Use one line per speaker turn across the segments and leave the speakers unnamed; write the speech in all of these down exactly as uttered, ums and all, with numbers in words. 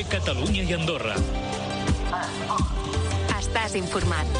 COPE Catalunya i Andorra.
Estàs informat.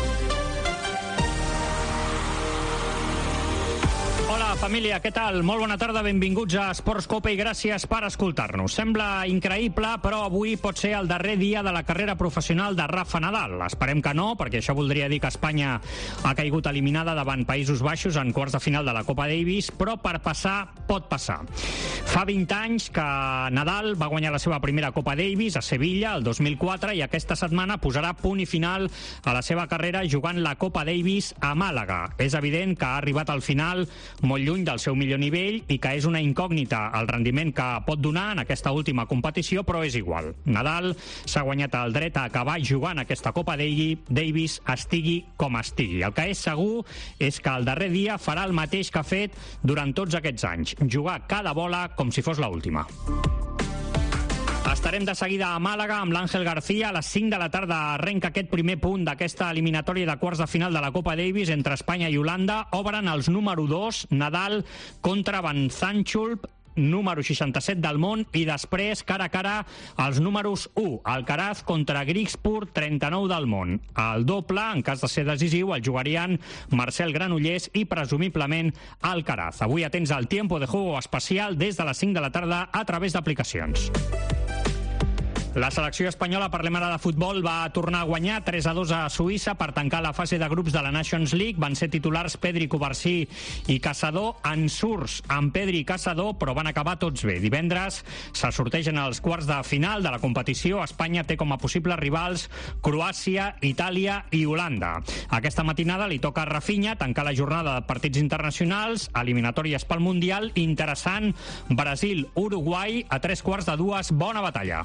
Hola, família, què tal? Molt bona tarda, benvinguts a Esports Cope i gràcies per escoltar-nos. Sembla increïble, però avui pot ser el darrer dia de la carrera professional de Rafa Nadal. Esperem que no, perquè això voldria dir que Espanya ha caigut eliminada davant Països Baixos en quarts de final de la Copa Davis, però per passar, pot passar. Fa vint anys que Nadal va guanyar la seva primera Copa Davis a Sevilla, el dos mil quatre, i aquesta setmana posarà punt i final a la seva carrera jugant la Copa Davis a Màlaga. És evident que ha arribat al final molt lluny del seu millor nivell i que és una incògnita el rendiment que pot donar en aquesta última competició, però és igual. Nadal s'ha guanyat el dret a acabar jugant aquesta Copa Davis, estigui com estigui. El que és segur és que el darrer dia farà el mateix que ha fet durant tots aquests anys, jugar cada bola com si fos l'última. Estarem de seguida a Màlaga amb l'Àngel García. A les cinc de la tarda arrenca aquest primer punt d'aquesta eliminatòria de quarts de final de la Copa Davis entre Espanya i Holanda. Obren els número dos, Nadal contra Van Zandschulp, número seixanta-set del món, i després cara a cara els números u, Alcaraz contra Grigspur, trenta-nou del món. El doble, en cas de ser decisiu, el jugarien Marcel Granollers i presumiblement Alcaraz. Avui atents al Tiempo de Juego especial des de les cinc de la tarda a través d'aplicacions. La selecció espanyola, parlem ara de futbol, va tornar a guanyar tres a dos a Suïssa per tancar la fase de grups de la Nations League. Van ser titulars Pedri, Covarsí i Caçador. Ensurts amb Pedri i Caçador, però van acabar tots bé. Divendres se sortegen els quarts de final de la competició. Espanya té com a possibles rivals Croàcia, Itàlia i Holanda. Aquesta matinada li toca a Rafinha tancar la jornada de partits internacionals, eliminatòries pel Mundial. Interessant, Brasil-Uruguai a tres quarts de dues. Bona batalla.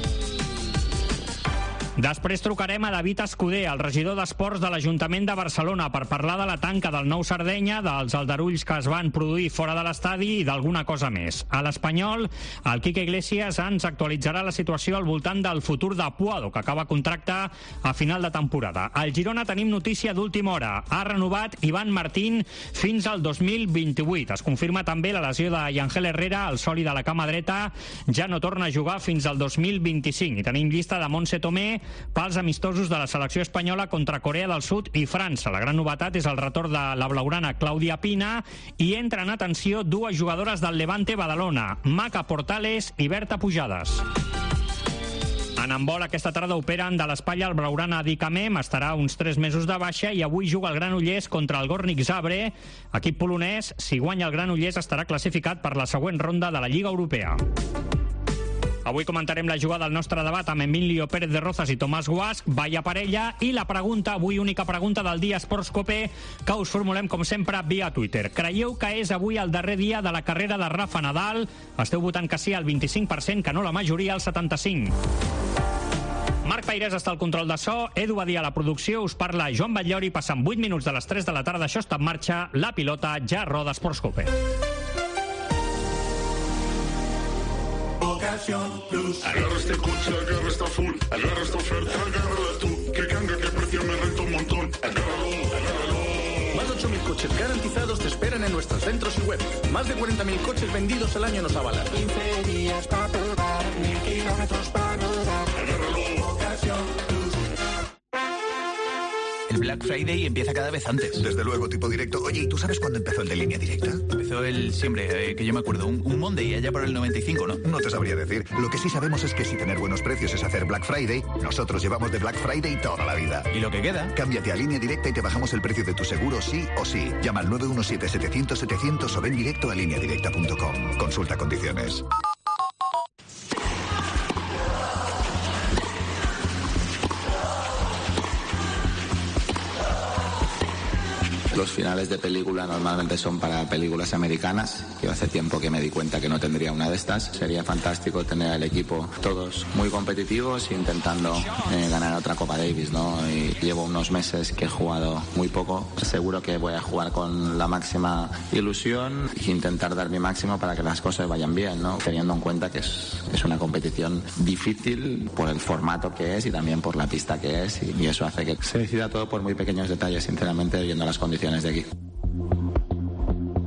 Després trucarem a David Escudé, el regidor d'Esports de l'Ajuntament de Barcelona, per parlar de la tanca del Nou Sardenya, dels aldarulls que es van produir fora de l'estadi i d'alguna cosa més. A l'Espanyol, el Quique Iglesias ens actualitzarà la situació al voltant del futur de Puado, que acaba contracte a final de temporada. Al Girona tenim notícia d'última hora. Ha renovat Ivan Martín fins al dos mil vint-i-vuit. Es confirma també la lesió de Yangel Herrera, el sòlid de la cama dreta, ja no torna a jugar fins al dos mil vint-i-cinc. I tenim llista de Montse Tomé pels amistosos de la selecció espanyola contra Corea del Sud i França. La gran novetat és el retorn de la blaugrana Clàudia Pina i entren en atenció dues jugadores del Levante Badalona, Maca Portales i Berta Pujades. En handbol, aquesta tarda operen de l'espatlla el blaugrana Dicamem, estarà uns tres mesos de baixa i avui juga el Granollers contra el Górnik Zabrze. Equip polonès, si guanya el Granollers estarà classificat per la següent ronda de la Lliga Europea. Avui comentarem la jugada del nostre debat amb Emilio Pérez de Rozas i Tomàs Guasch, vaya parella, i la pregunta, avui única pregunta del dia Esports Cope, que us formulem com sempre via Twitter. Creieu que és avui el darrer dia de la carrera de Rafa Nadal? Esteu votant que sí al vint-i-cinc per cent, que no la majoria, al setanta-cinc per cent. Marc Pairés està al control de so, Edu Badia a la producció, us parla Joan Batllori, passant vuit minuts de les tres de la tarda, això està en marxa, la pilota ja roda Esports Cope.
Agarra este coche, agarra esta full, agarra esta oferta, agárrala tú, que cambia, que precio me renta un montón. Agárralo, agárralo. Más de ocho mil coches garantizados te esperan en nuestros centros y web. Más de cuarenta mil coches vendidos al año nos avalan. quince días para probar, mil kilómetros para rodar. Agárralo, ocasión plus.
El Black Friday empieza cada vez antes.
Desde luego, tipo directo. Oye, ¿y tú sabes cuándo empezó el de Línea Directa?
Empezó el, siempre, eh, que yo me acuerdo, un, un Monday allá por el noventa y cinco, ¿no?
No te sabría decir. Lo que sí sabemos es que si tener buenos precios es hacer Black Friday, nosotros llevamos de Black Friday toda la vida.
¿Y lo que queda?
Cámbiate a Línea Directa y te bajamos el precio de tu seguro sí o sí. Llama al nueve uno siete, setecientos, setecientos o ven directo a línea directa punto com. Consulta condiciones.
Los finales de película normalmente son para películas americanas. Yo hace tiempo que me di cuenta que no tendría una de estas. Sería fantástico tener al equipo todos muy competitivos e intentando eh, ganar otra Copa Davis, ¿no? Y llevo unos meses que he jugado muy poco. Seguro que voy a jugar con la máxima ilusión e intentar dar mi máximo para que las cosas vayan bien, ¿no? Teniendo en cuenta que es, es una competición difícil por el formato que es y también por la pista que es, y, y eso hace que se decida todo por muy pequeños detalles, sinceramente, viendo las condiciones de aquí.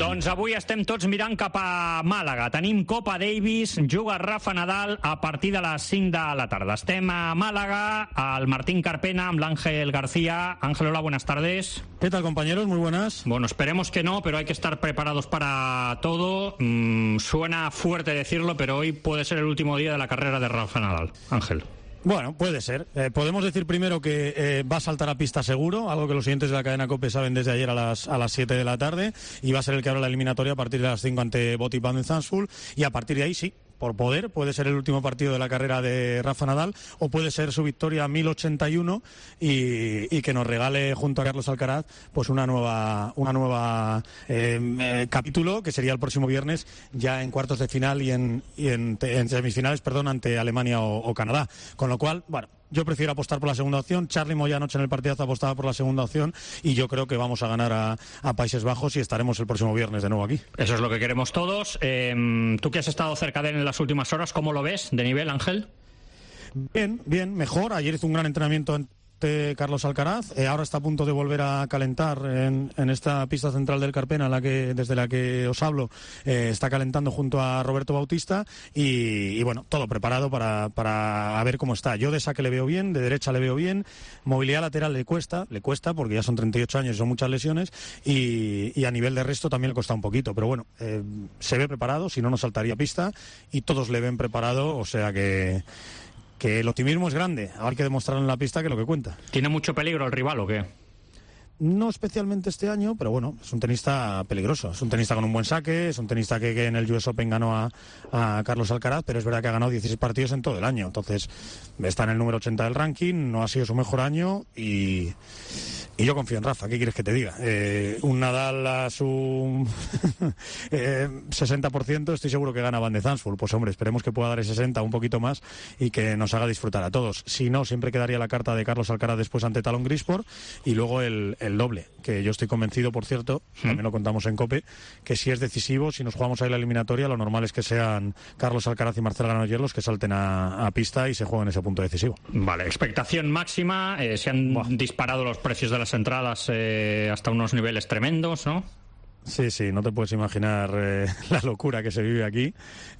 Doncs avui estem tots mirant cap a Màlaga. Tenim Copa Davis, juga Rafa Nadal a partir de les cinc de la tarda. Estem a Málaga, al Martín Carpena, amb l'Ángel García. Ángel, hola, buenas tardes.
¿Qué tal, compañeros? Muy buenas.
Bueno, esperemos que no, pero hay que estar preparados para todo. Mm, suena fuerte decirlo, pero hoy puede ser el último día de la carrera de Rafa Nadal. Ángel.
Bueno, puede ser. Eh, podemos decir primero que eh, va a saltar a pista seguro, algo que los siguientes de la cadena COPE saben desde ayer a las a las siete de la tarde, y va a ser el que abra la eliminatoria a partir de las cinco ante Botic van den Zandvoort, y a partir de ahí sí, por poder, puede ser el último partido de la carrera de Rafa Nadal, o puede ser su victoria mil ochenta y uno y, y que nos regale junto a Carlos Alcaraz pues una nueva una nueva eh, eh, capítulo, que sería el próximo viernes ya en cuartos de final y en, y en, en semifinales, perdón, ante Alemania o, o Canadá. Con lo cual, bueno, yo prefiero apostar por la segunda opción. Charly Moya anoche en el partidazo apostaba por la segunda opción y yo creo que vamos a ganar a, a Países Bajos y estaremos el próximo viernes de nuevo aquí.
Eso es lo que queremos todos. Eh, tú que has estado cerca de él en las últimas horas, ¿cómo lo ves de nivel, Ángel?
Bien, bien, mejor. Ayer hizo un gran entrenamiento ante Carlos Alcaraz, eh, ahora está a punto de volver a calentar en, en esta pista central del Carpena, la que, desde la que os hablo, eh, está calentando junto a Roberto Bautista y, y bueno, todo preparado para, para a ver cómo está. Yo de saque le veo bien, de derecha le veo bien, movilidad lateral le cuesta, le cuesta porque ya son treinta y ocho años y son muchas lesiones, y, y a nivel de resto también le cuesta un poquito, pero bueno, eh, se ve preparado, si no, no saltaría pista y todos le ven preparado, o sea que que el optimismo es grande. Ahora hay que demostrar en la pista que es lo que cuenta.
¿Tiene mucho peligro el rival o qué?
No especialmente este año, pero bueno, es un tenista peligroso. Es un tenista con un buen saque, es un tenista que, que en el U S Open ganó a, a Carlos Alcaraz, pero es verdad que ha ganado dieciséis partidos en todo el año. Entonces, está en el número ochenta del ranking, no ha sido su mejor año y... Y yo confío en Rafa, ¿qué quieres que te diga? Eh, un Nadal a su eh, sesenta por ciento, estoy seguro que gana Van de Zandvoort. Pues hombre, esperemos que pueda dar ese sesenta, un poquito más, y que nos haga disfrutar a todos. Si no, siempre quedaría la carta de Carlos Alcaraz después ante Talon Grisport, y luego el, el doble, que yo estoy convencido, por cierto, ¿Mm? también lo contamos en COPE, que si es decisivo, si nos jugamos ahí la eliminatoria, lo normal es que sean Carlos Alcaraz y Marcel Granollers los que salten a, a pista y se jueguen ese punto decisivo.
Vale, expectación máxima, eh, se han Buah. disparado los precios de la entradas eh, hasta unos niveles tremendos, ¿no?
Sí, sí, no te puedes imaginar eh, la locura que se vive aquí. Eh,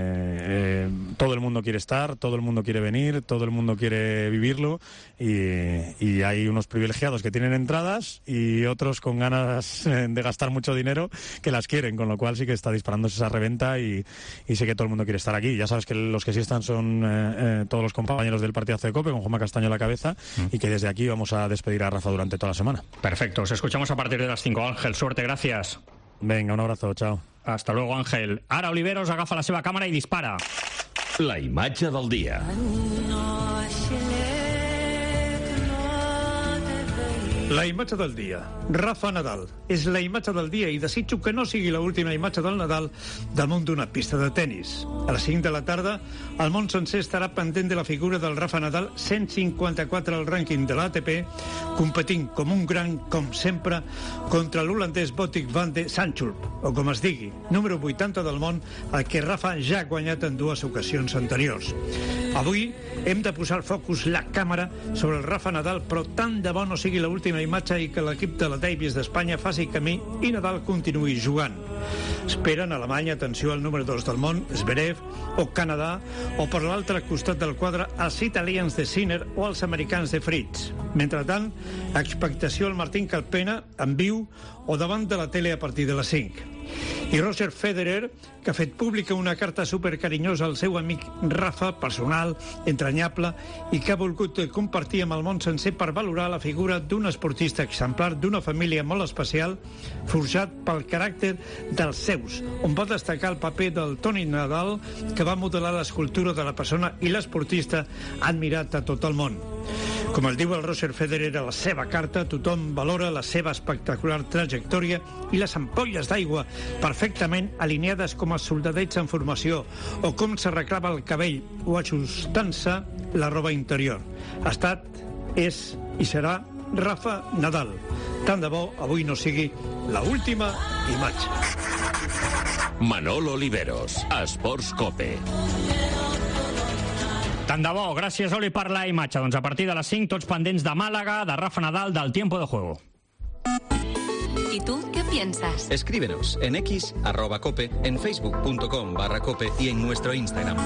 eh, todo el mundo quiere estar, todo el mundo quiere venir, todo el mundo quiere vivirlo y, y hay unos privilegiados que tienen entradas y otros con ganas de gastar mucho dinero que las quieren, con lo cual sí que está disparándose esa reventa y, y sí que todo el mundo quiere estar aquí. Ya sabes que los que sí están son eh, eh, todos los compañeros del partidazo de COPE, con Juanma Castaño a la cabeza, mm. y que desde aquí vamos a despedir a Rafa durante toda la semana.
Perfecto, os escuchamos a partir de las cinco. Ángel, suerte, gracias.
Venga, un abrazo, chao.
Hasta luego, Ángel. Ara Oliveros agafa la seva càmera i dispara.
La imatge del dia.
La imatge del dia. Rafa Nadal. És la imatge del dia i desitjo que no sigui l'última imatge del Nadal damunt d'una pista de tennis. A les cinc de la tarda, el món sencer estarà pendent de la figura del Rafa Nadal, cent cinquanta-quatre al rànquing de l'A T P, competint com un gran, com sempre, contra l'holandès Botic van den Zandvoort, o com es digui, número vuitanta del món, el que Rafa ja ha guanyat en dues ocasions anteriors. Avui hem de posar el focus, la càmera, sobre el Rafa Nadal, però tant de bo no sigui l'última imatge i que l'equip de la Davis d'Espanya faci camí i Nadal continuï jugant. Esperen Alemanya, atenció al número dos del món, Zverev, o Canadà, o per l'altre costat del quadre els italians de Sinner o els americans de Fritz. Mentrestant, expectació al Martín Carpena en viu o davant de la tele a partir de les cinc. I Roger Federer, que ha fet pública una carta supercarinyosa al seu amic Rafa, personal, entranyable, i que ha volgut compartir amb el món sencer per valorar la figura d'un esportista exemplar d'una família molt especial, forjat pel caràcter dels seus, on va destacar el paper del Toni Nadal, que va modelar l'escultura de la persona i l'esportista admirat a tot el món. Com el diu el Roger Federer a la seva carta, tothom valora la seva espectacular trajectòria i les ampolles d'aigua perfectament alineades com a soldadets en formació o com s'arreglava el cabell o ajustant-se la roba interior. Ha estat, és i serà Rafa Nadal. Tant de bo avui no sigui l'última imatge.
Manolo Oliveros, Esports COPE.
Tant de bo, gràcies, Oli, per la imatge. Doncs a partir de les cinc, tots pendents de Màlaga, de Rafa Nadal, del tiempo de juego.
¿Y tú qué piensas?
Escríbenos en x arroba cope, en facebook punto com barra cope y en nuestro Instagram.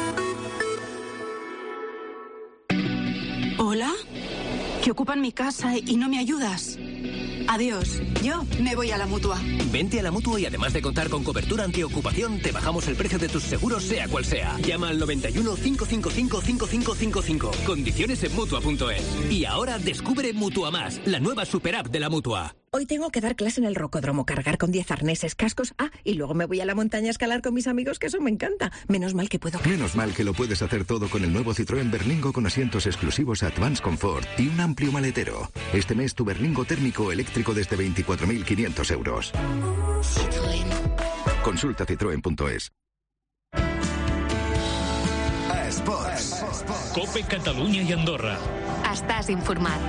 ¿Hola? Que ocupan mi casa y no me ayudas. Adiós, yo me voy a la Mutua.
Vente a la Mutua y además de contar con cobertura antiocupación, te bajamos el precio de tus seguros sea cual sea. Llama al noventa y uno, cinco cinco cinco, cinco cinco cinco cinco. Condiciones en Mutua punto es. Y ahora descubre Mutua Más, la nueva super app de la Mutua.
Hoy tengo que dar clase en el rocódromo, cargar con diez arneses, cascos, ah, y luego me voy a la montaña a escalar con mis amigos, que eso me encanta. Menos mal que puedo...
Menos mal que lo puedes hacer todo con el nuevo Citroën Berlingo con asientos exclusivos Advance Comfort y un amplio maletero. Este mes tu Berlingo térmico eléctrico desde veinticuatro mil quinientos euros. Citroën. Consulta citroen punto es.
Esports. Cope Catalunya i Andorra.
Estàs informat.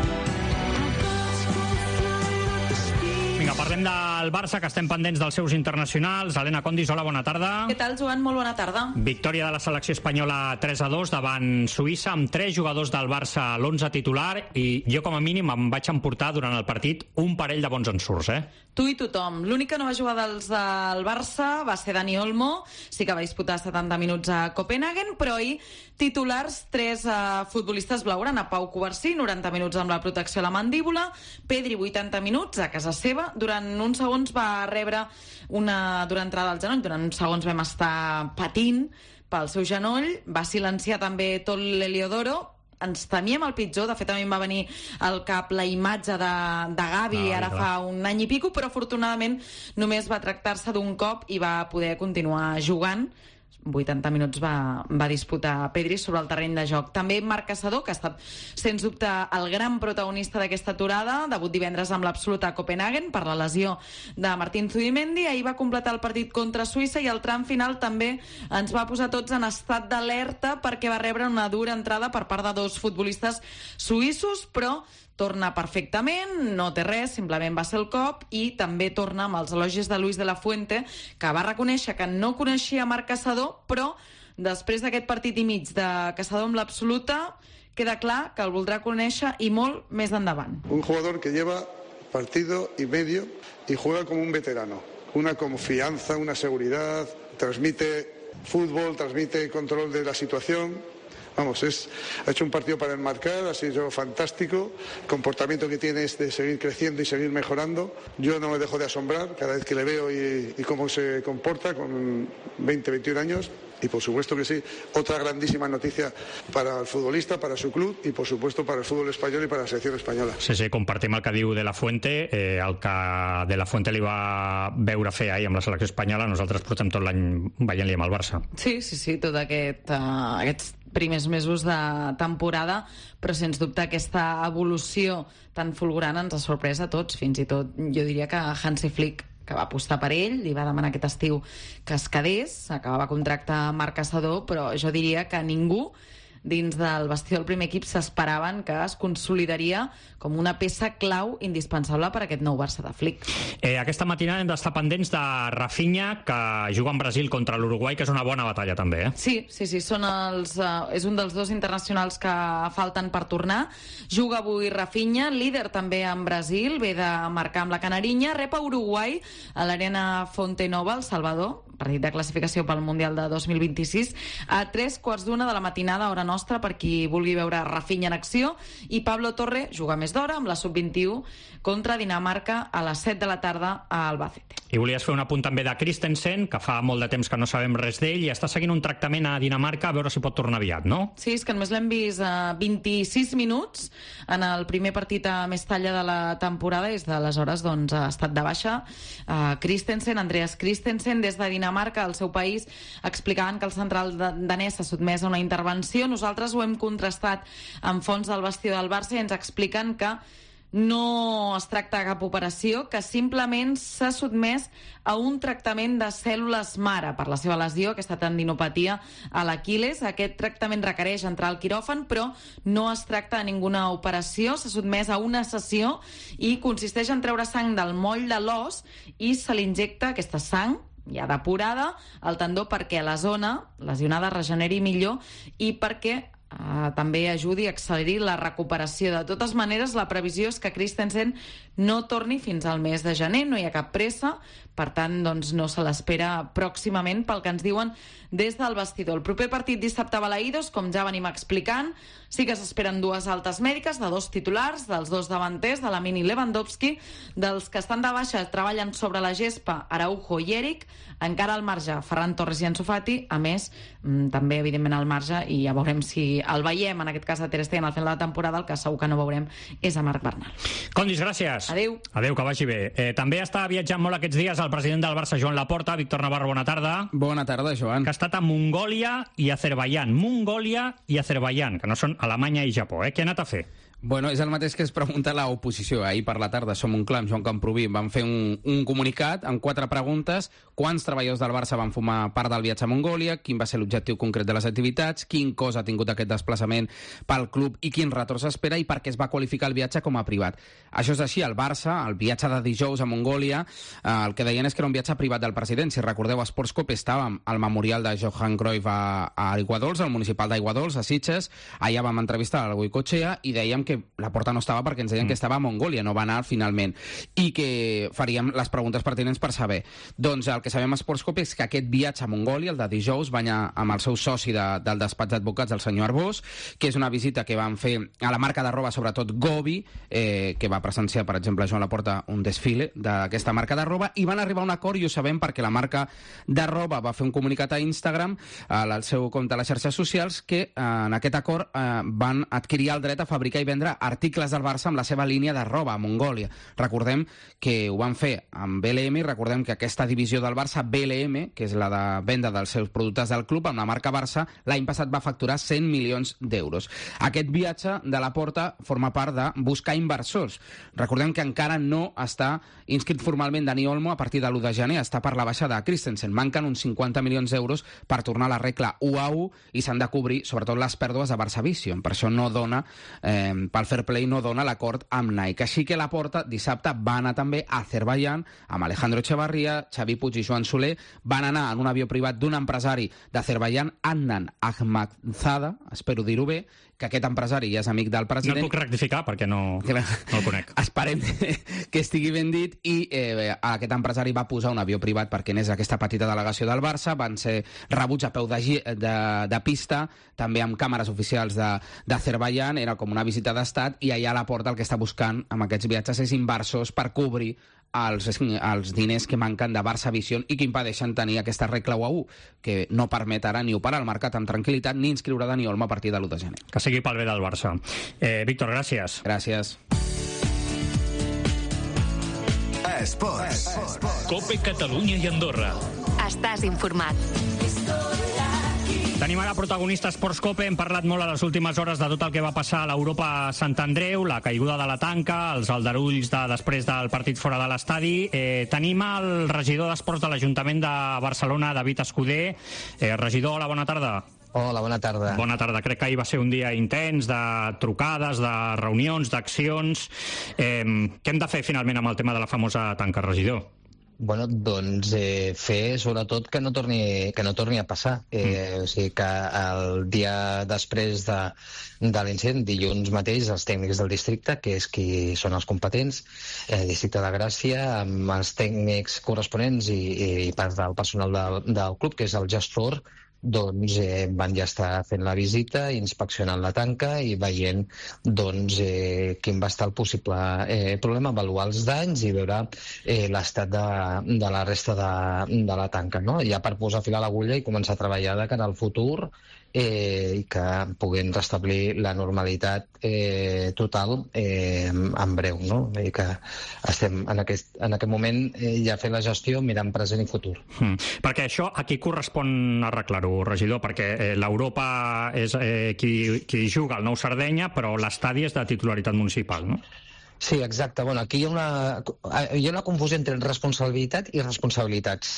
Vinga, parlem del Barça, que estem pendents dels seus internacionals. Helena Condis, hola, bona tarda.
Què tal, Joan? Molt bona tarda.
Victòria de la selecció espanyola tres a dos davant Suïssa, amb tres jugadors del Barça a l'onze titular, i jo com a mínim em vaig emportar durant el partit un parell de bons ensurts, eh?
Tu i tothom. L'única que no va jugar dels del Barça va ser Dani Olmo, sí que va disputar setanta minuts a Copenhagen, però ahir titulars, tres uh, futbolistes blaugrana. Pau Covarsí, noranta minuts amb la protecció a la mandíbula, Pedri, vuitanta minuts a casa seva. Durant uns segons va rebre una dura entrada al genoll, durant uns segons vam estar patint pel seu genoll, va silenciar també tot l'Heliodoro. Ens temíem el pitjor, de fet a mi em va venir al cap la imatge de, de Gavi ah, ara clar. fa un any i pico, però afortunadament només va tractar-se d'un cop i va poder continuar jugant. vuitanta minuts va, va disputar Pedri sobre el terreny de joc. També Marc Caçador, que ha estat sens dubte el gran protagonista d'aquesta aturada, debut divendres amb l'Absoluta a Copenhagen per la lesió de Martín Zubimendi. Ahir va completar el partit contra Suïssa i el tram final també ens va posar tots en estat d'alerta perquè va rebre una dura entrada per part de dos futbolistes suïssos, però torna perfectament, no té res, simplement va ser el cop, i també torna amb els elogis de Luis de la Fuente, que va reconèixer que no coneixia Marc Caçador, però després d'aquest partit i mig de Caçador amb l'Absoluta, queda clar que el voldrà conèixer i molt més endavant.
Un jugador que lleva partido y medio y juega como un veterano. Una confianza, una seguridad, transmite fútbol, transmite control de la situación. Vamos, es, ha hecho un partido para enmarcar, ha sido fantástico. El comportamiento que tiene es de seguir creciendo y seguir mejorando. Yo no me dejo de asombrar cada vez que le veo y, y cómo se comporta con veinte, veintiún años. Y por supuesto que sí, otra grandísima noticia para el futbolista, para su club y por supuesto para el fútbol español y para la selección española.
Sí, sí, compartim el que diu De La Fuente. Eh, el que De La Fuente li va veure fer ahir amb la selecció espanyola, nosaltres portem tot l'any veient-li amb el Barça.
Sí, sí, sí, tot aquest, uh, aquests primers mesos de temporada, però sens dubte aquesta evolució tan fulgurant ens ha sorprès a tots, fins i tot jo diria que Hansi Flick, que va apostar per ell, li va demanar aquest estiu que es quedés, acabava contracte amb Marc Caçador, però jo diria que ningú dins del vestidor del primer equip s'esperaven que es consolidaria com una peça clau indispensable per a aquest nou Barça de Flick.
Eh, aquesta matinada hem d'estar pendents de Rafinha, que juga en Brasil contra l'Uruguai, que és una bona batalla també, eh?
Sí, sí, sí, són els, uh, és un dels dos internacionals que falten per tornar. Juga avui Rafinha, líder també en Brasil, ve de marcar amb la Canarinya, rep a Uruguai a l'Arena Fonte Nova, El Salvador, partit de classificació pel Mundial de dos mil vint-i-sis, a tres quarts d'una de la matinada, hora nostra, per qui vulgui veure Rafinha en acció, i Pablo Torre juga més d'hora amb la sub vint-i-u contra Dinamarca a les set de la tarda a Albacete.
I volies fer un apunt també de Christensen, que fa molt de temps que no sabem res d'ell, i està seguint un tractament a Dinamarca, a veure si pot tornar aviat, no?
Sí, és que només l'hem vist a vint-i-sis minuts en el primer partit a Mestalla de la temporada, i des d'aleshores doncs, ha estat de baixa. Uh, Christensen, Andreas Christensen, des de Dinamarca, al seu país, explicaven que el central danès s'ha sotmès a una intervenció. Nosaltres ho hem contrastat amb fonts del vestidor del Barça i ens expliquen que no es tracta de cap operació, que simplement s'ha sotmès a un tractament de cèl·lules mare per la seva lesió, aquesta tendinopatia a l'Aquiles. Aquest tractament requereix entrar al quiròfan, però no es tracta de ninguna operació. S'ha sotmès a una sessió i consisteix en treure sang del moll de l'os i se li injecta aquesta sang ja depurada al tendó perquè la zona lesionada regeneri millor i perquè eh, també ajudi a accelerir la recuperació. De totes maneres, la previsió és que Christensen no torni fins al mes de gener, no hi ha cap pressa, per tant, doncs, no se l'espera pròximament, pel que ens diuen des del vestidor. El proper partit dissabte a Balaïdos, com ja venim explicant, sí que s'esperen dues altes mèdiques de dos titulars, dels dos davanters, de Lamine i Lewandowski, dels que estan de baixa treballen sobre la gespa Araujo i Eric, encara al marge Ferran Torres i Ansu Fati, a més, també evidentment al marge, i ja veurem si el veiem, en aquest cas a Ter Stegen al final de la temporada, el que segur que no veurem és a Marc Bernal.
Condis, gràcies.
Adéu.
Adéu, que vagi bé. Eh, també està viatjant molt aquests dies el president del Barça, Joan Laporta. Víctor Navarro, bona tarda.
Bona tarda, Joan.
Que ha estat a Mongòlia i Azerbaiyán. Mongòlia i Azerbaiyán, que no són Alemanya i Japó. Eh? Què ha anat a fer?
Bueno, és el mateix que es pregunta l'oposició. Ahir per la tarda, Som un clam, Joan Camproví, van fer un, un comunicat amb quatre preguntes. Quants treballadors del Barça van formar part del viatge a Mongòlia? Quin va ser l'objectiu concret de les activitats? Quin cost ha tingut aquest desplaçament pel club i quin retorn s'espera? I per què es va qualificar el viatge com a privat? Això és així, el Barça, el viatge de dijous a Mongòlia, eh, el que deien és que era un viatge privat del president. Si recordeu, a Sportscope estàvem al memorial de Johan Cruyff a, a Aiguadols, al municipal d'Aiguadols, a Sitges. Allà vam entrevistar el Goicoechea i dèiem que la Porta no estava perquè ens deien mm. que estava a Mongòlia, no va anar finalment, i que faríem les preguntes pertinents per saber. Doncs el que sabem a Sportscope és que aquest viatge a Mongòlia, el de dijous, va anar amb el seu soci de, del despatx d'advocats, el senyor Arbós, que és una visita que van fer a la marca de roba, sobretot Gobi, eh, que va presenciar, per exemple, Joan Laporta, un desfile d'aquesta marca de roba, i van arribar a un acord, i ho sabem perquè la marca de roba va fer un comunicat a Instagram, al seu compte a les xarxes socials, que eh, en aquest acord eh, van adquirir el dret a fabricar i vendre articles del Barça amb la seva línia de roba a Mongòlia. Recordem que ho van fer amb B L M i recordem que aquesta divisió del Barça, B L M, que és la de venda dels seus productes del club, amb la marca Barça, l'any passat va facturar cent milions d'euros. Aquest viatge de la Porta forma part de buscar inversors. Recordem que encara no està inscrit formalment Dani Olmo a partir de l'u de gener, està per la baixa de Christensen. Manquen uns cinquanta milions d'euros per tornar a la regla u a u i s'han de cobrir sobretot les pèrdues de Barça Vision. Per això no dona, eh, pel fair play no dona l'acord amb Nike. Així que la Porta dissabte va anar també a Azerbaiyán amb Alejandro Echevarría, Xavi Puig i Joan Soler. Van anar en un avió privat d'un empresari d'Azerbaiyán, Adnan Ahmadzada, espero dir-ho bé, que aquest empresari ja és amic del president.
No el puc rectificar perquè no, no el conec.
Esperem que estigui ben dit, i eh, aquest empresari va posar un avió privat perquè anés aquesta petita delegació del Barça. Van ser rebuts a peu de, de, de pista, també amb càmeres oficials d'Azerbaiyán. Era com una visita d'estat, i allà a la Porta el que està buscant amb aquests viatges és inversors per cobrir els, els diners que manquen de Barça Vision i que impedeixen tenir aquesta regla u a u, que no permet ara ni operar el mercat amb tranquil·litat ni inscriure Dani Olmo a partir de l'u de gener.
Que sigui pel bé del Barça. Eh, Víctor, gràcies.
Gràcies.
Esports. Cope Catalunya i Andorra.
Estàs informat.
Tenim ara protagonista Esports Cope. Hem parlat molt a les últimes hores de tot el que va passar a l'Europa Sant Andreu, la caiguda de la tanca, els aldarulls de, després del partit fora de l'estadi. Eh, tenim el regidor d'Esports de l'Ajuntament de Barcelona, David Escudé. Eh, regidor, hola, bona tarda.
Hola, bona tarda.
Bona tarda. Crec que ahir va ser un dia intens de trucades, de reunions, d'accions. Eh, què hem de fer finalment amb el tema de la famosa tanca, regidor?
Bueno, doncs eh, fer sobretot que no torni, que no torni a passar. Eh, mm. O sigui que el dia després de, de l'incident, dilluns mateix, els tècnics del districte, que és qui són els competents, eh, districte de Gràcia, amb els tècnics corresponents i, i part del personal del, del club, que és el gestor, doncs eh, van ja estar fent la visita, inspeccionant la tanca i veient doncs, eh, quin va estar el possible eh, problema, avaluar els danys i veure eh, l'estat de, de la resta de, de la tanca, no? Ja per posar fil a l'agulla i començar a treballar de cara al futur eh, i que puguin restablir la normalitat eh, total eh, en breu, no? I que estem en aquest, en aquest moment eh, ja fent la gestió mirant present i futur.
Mm. Perquè això a qui correspon arreglar-ho, regidor? Perquè eh, l'Europa és eh, qui, qui juga al Nou Sardenya, però l'estadi és de titularitat municipal, no?
Sí, exacte. Bueno, aquí hi ha una, hi ha una confusió entre responsabilitat i responsabilitats.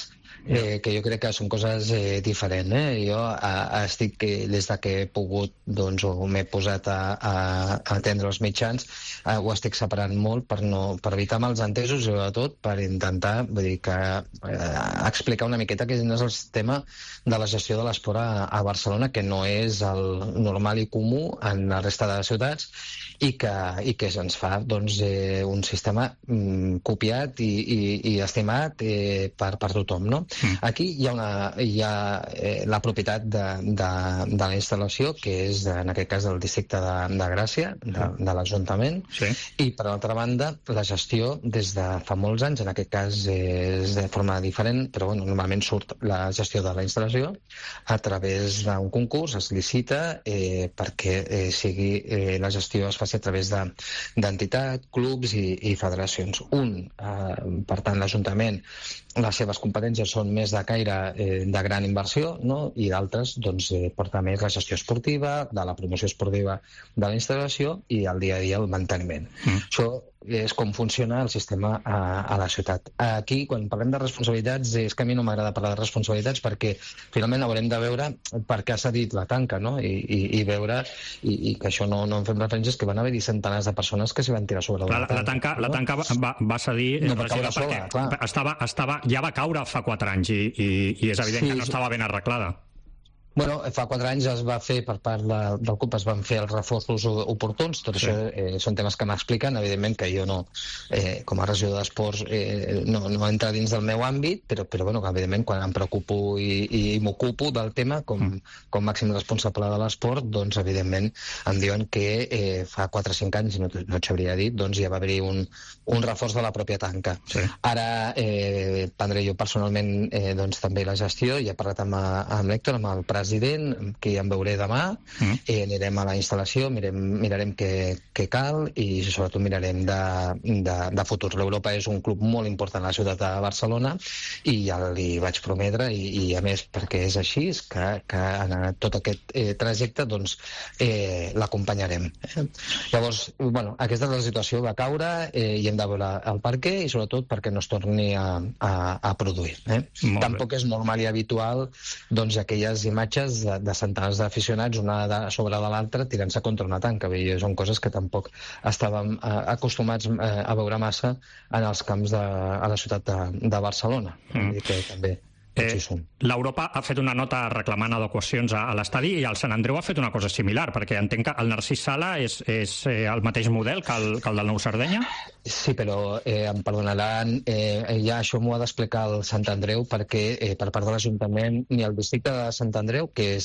eh, que jo crec que són coses eh, diferents. Eh? Jo a, estic, eh, des de que he pogut, doncs, o m'he posat a, a, a atendre els mitjans, eh, ho estic separant molt per, no, per evitar malentesos i sobretot per intentar, vull dir, que, eh, explicar una miqueta quin és el sistema de la gestió de l'esport a, a Barcelona, que no és el normal i comú en la resta de les ciutats, i que, i que ens fa, doncs, eh, un sistema mm, copiat i, i, i estimat eh, per, per tothom, no? Mm. Aquí hi ha, una, hi ha eh, la propietat de, de, de la instal·lació, que és, en aquest cas, del districte de, de Gràcia, de, de l'Ajuntament,
sí.
I, per altra banda, la gestió des de fa molts anys, en aquest cas és de forma diferent, però bueno, normalment surt la gestió de la instal·lació a través d'un concurs, es licita eh, perquè eh, sigui eh, la gestió es faci a través d'entitats, clubs i, i federacions. Un, eh, per tant, l'Ajuntament, les seves competències són més de caire eh, de gran inversió, no? I d'altres doncs, eh, porta més la gestió esportiva, de la promoció esportiva de la instal·lació i al dia a dia el manteniment. Mm. Això és com funciona el sistema a, a la ciutat. Aquí, quan parlem de responsabilitats, és que a mi no m'agrada parlar de responsabilitats perquè finalment haurem de veure per què s'ha dit la tanca, no? I, i, i veure, i, i que això no, no en fem referències, que van haver-hi centenars de persones que s'hi van tirar sobre la,
la, la tanca. La tanca va, va, va cedir
no va caure sola, clar.
Estava, estava, ja va caure fa quatre anys i, i, i és evident sí, que no estava ben arreglada.
Bueno, fa quatre anys es va fer, per part de, del C U P, es van fer els reforços oportuns, tot sí. Això eh, són temes que m'expliquen, evidentment que jo no, eh, com a regidor d'esports, eh, no, no entra dins del meu àmbit, però, però bueno, evidentment quan em preocupo i, i m'ocupo del tema, com, mm. com màxim responsable de l'esport, doncs evidentment em diuen que eh, fa quatre o cinc anys, no, no t'ho hauria dit, doncs ja va haver-hi un, un reforç de la pròpia tanca. Sí. Ara eh, prendré jo personalment eh, doncs, també la gestió, i he parlat amb, amb l'Héctor, amb el president, president, que ja en veuré demà, mm. eh, anirem a la instal·lació, mirem, mirarem què, què cal i sobretot mirarem de, de, de futur. L'Europa és un club molt important a la ciutat de Barcelona i ja li vaig prometre, i, i a més perquè és així, que, que en tot aquest eh, trajecte doncs, eh, l'acompanyarem. Eh? Llavors, bueno, aquesta és la situació, va caure eh, i hem de veure el per què i sobretot perquè no es torni a, a, a produir. Eh? Tampoc és normal i habitual doncs, aquelles imatges de, de centenars d'aficionats una de, sobre de l'altra tirant-se contra una tanca. Bé, són coses que tampoc estàvem eh, acostumats eh, a veure massa en els camps de, a la ciutat de, de Barcelona. Mm. Que també
Eh, L'Europa ha fet una nota reclamant adequacions a, a l'estadi i el Sant Andreu ha fet una cosa similar, perquè entenc que el Narcís Sala és, és eh, el mateix model que el, que el del Nou Sardenya?
Sí, però eh, em perdonaran, eh, ja això m'ho ha d'explicar el Sant Andreu, perquè eh, per part de l'Ajuntament ni el districte de Sant Andreu, que és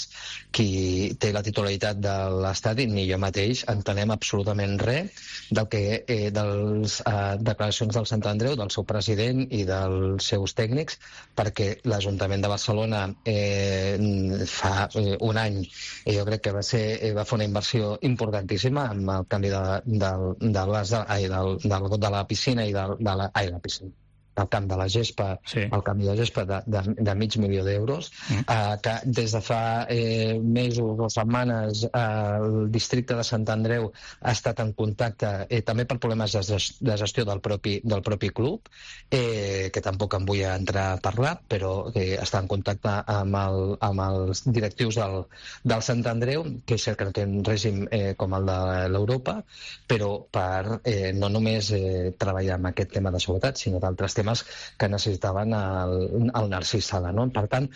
qui té la titularitat de l'estadi, ni jo mateix entenem absolutament res del que eh, dels eh, declaracions del Sant Andreu, del seu president i dels seus tècnics, perquè la l'Ajuntament de Barcelona eh, fa eh, un any eh, jo crec que va, ser, eh, va fer una inversió importantíssima amb el canvi de, de, de, de, ai, del, del got de la piscina i del, de la, ai, la piscina el camp de la gespa, sí. El canvi de gespa de, de, de mig milió d'euros, mm. eh, que des de fa eh, mesos o setmanes eh, el districte de Sant Andreu ha estat en contacte eh, també per problemes de, de gestió del propi, del propi club, eh, que tampoc em vull entrar a parlar, però eh, està en contacte amb, el, amb els directius del, del Sant Andreu, que és cert que no té un règim eh, com el de l'Europa, però per eh, no només eh, treballar amb aquest tema de seguretat, sinó d'altres temes que necessitaven el, el Narcís Sala, no? Per tant,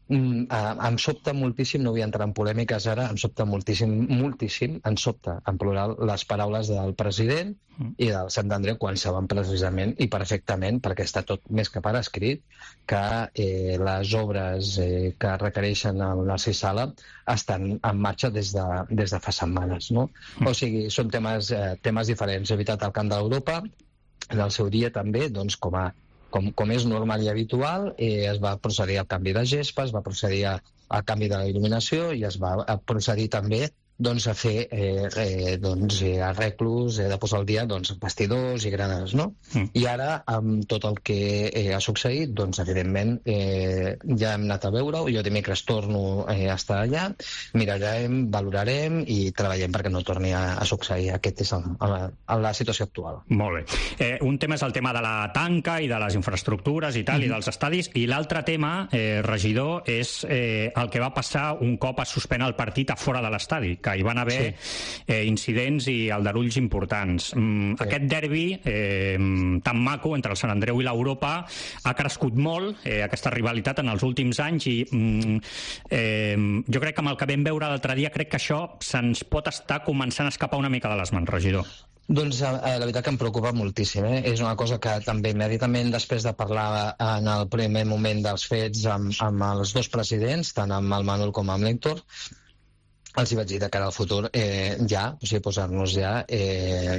em sobta moltíssim, no vull entrar en polèmiques ara, em sobta moltíssim, moltíssim, em sobta, en plural, les paraules del president i del Sant Andreu quan saben precisament i perfectament, perquè està tot més que per escrit, que eh, les obres eh, que requereixen el Narcís Sala estan en marxa des de, des de fa setmanes, no? O sigui, són temes, eh, temes diferents. He evitat el camp d'Europa, en el seu dia també, doncs, com, a, com, com és normal i habitual, eh, es va procedir al canvi de gespa, es va procedir al canvi de la il·luminació i es va procedir també doncs, a fer eh, eh, doncs, eh, arreglos, eh, de posar al dia doncs, vestidors i granades, no? Mm. I ara, amb tot el que eh, ha succeït, doncs, evidentment, eh, ja hem anat a veure-ho, jo dimecres torno eh, a estar allà, mirarem, valorarem i treballem perquè no torni a, a succeir. Aquest és el, el, la situació actual.
Molt bé. Eh, un tema és el tema de la tanca i de les infraestructures i tal, mm-hmm. i dels estadis, i l'altre tema, eh, regidor, és eh, el que va passar un cop es suspèn el partit a fora de l'estadi, que hi van haver sí. eh, incidents i aldarulls importants. Mm, sí. Aquest derbi eh, tan maco entre el Sant Andreu i l'Europa ha crescut molt, eh, aquesta rivalitat en els últims anys, i mm, eh, jo crec que amb el que vam veure l'altre dia crec que això se'ns pot estar començant a escapar una mica de les mans, regidor.
Doncs eh, la veritat que em preocupa moltíssim. Eh? És una cosa que també immediatament després de parlar en el primer moment dels fets amb, amb els dos presidents, tant amb el Manuel com amb l'Héctor, els hi vaig dir de cara al futur eh, ja, o sigui, posar-nos ja eh,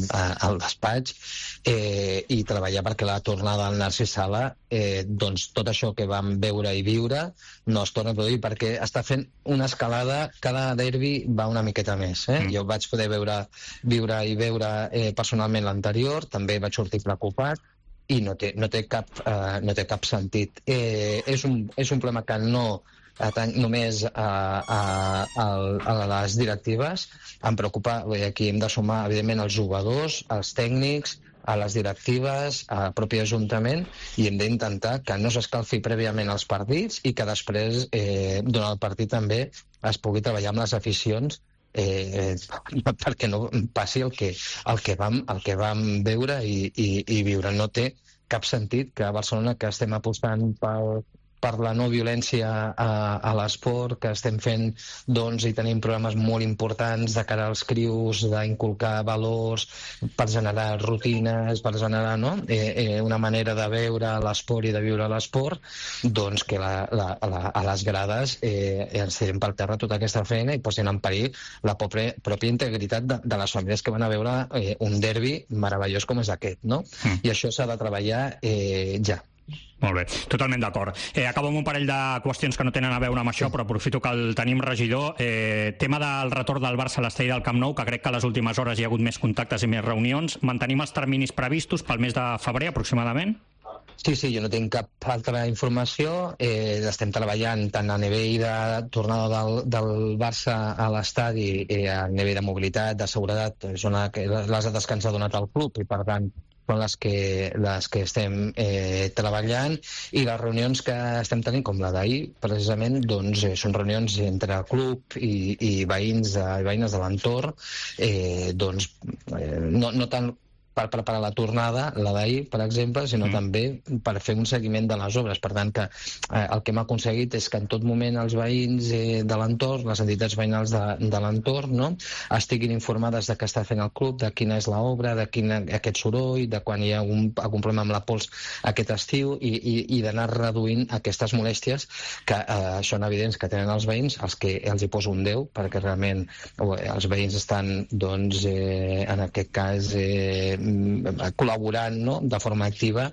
al despatx eh, i treballar perquè la tornada al Narcís Sala, eh, doncs tot això que vam veure i viure no es torna a produir, perquè està fent una escalada, cada derbi va una miqueta més. Eh? Mm. Jo vaig poder veure, viure i veure eh, personalment l'anterior, també vaig sortir preocupat, i no té, no té, cap, eh, no té cap sentit. Eh, és, un, és un problema que no només a, a, a, a les directives. Em preocupa, aquí hem de sumar evidentment els jugadors, els tècnics, a les directives, al propi Ajuntament, i hem d'intentar que no s'escalfi prèviament els partits i que després, eh, durant el partit també, es pugui treballar amb les aficions eh, perquè no passi el que, el que, vam, el que vam veure i, i, i viure. No té cap sentit que a Barcelona, que estem apostant pel per la no violència a, a l'esport, que estem fent, doncs, i tenim programes molt importants de cara als crius, d'inculcar valors, per generar rutines, per generar no? eh, eh, una manera de veure l'esport i de viure l'esport, doncs que la, la, la, a les grades eh, ens tirem per terra tota aquesta feina i posin en perill la pròpia, pròpia integritat de, de les famílies que van a veure eh, un derbi meravellós com és aquest, no? Mm. I això s'ha de treballar eh, ja.
Molt bé, totalment d'acord. Eh, acabo amb un parell de qüestions que no tenen a veure amb això, però aprofito que el tenim, regidor. Eh, tema del retorn del Barça a l'estadi del Camp Nou, que crec que a les últimes hores hi ha hagut més contactes i més reunions. Mantenim els terminis previstos pel mes de febrer, aproximadament?
Sí, sí, jo no tinc cap altra informació. Eh, estem treballant tant a nivell de tornada del, del Barça a l'estadi, eh, a nivell de mobilitat, de seguretat, és una, les dades que ens ha donat el club, i per tant són les que, les que estem eh, treballant, i les reunions que estem tenint, com la d'ahir, precisament, doncs, eh, són reunions entre club i, i veïns de, veïnes de l'entorn, eh, doncs, eh, no, no tant per preparar la tornada, la d'ahir, per exemple, sinó mm. també per fer un seguiment de les obres. Per tant, que eh, el que hem aconseguit és que en tot moment els veïns eh, de l'entorn, les entitats veïnals de, de l'entorn, no?, estiguin informades de què està fent el club, de quina és l'obra, de quin aquest soroll, de quan hi ha un, algun problema amb la pols aquest estiu, i, i, i d'anar reduint aquestes molèsties que eh, són evidents que tenen els veïns, els que els hi poso un deu, perquè realment oh, els veïns estan, doncs, eh, en aquest cas, eh, col·laborant, no?, de forma activa,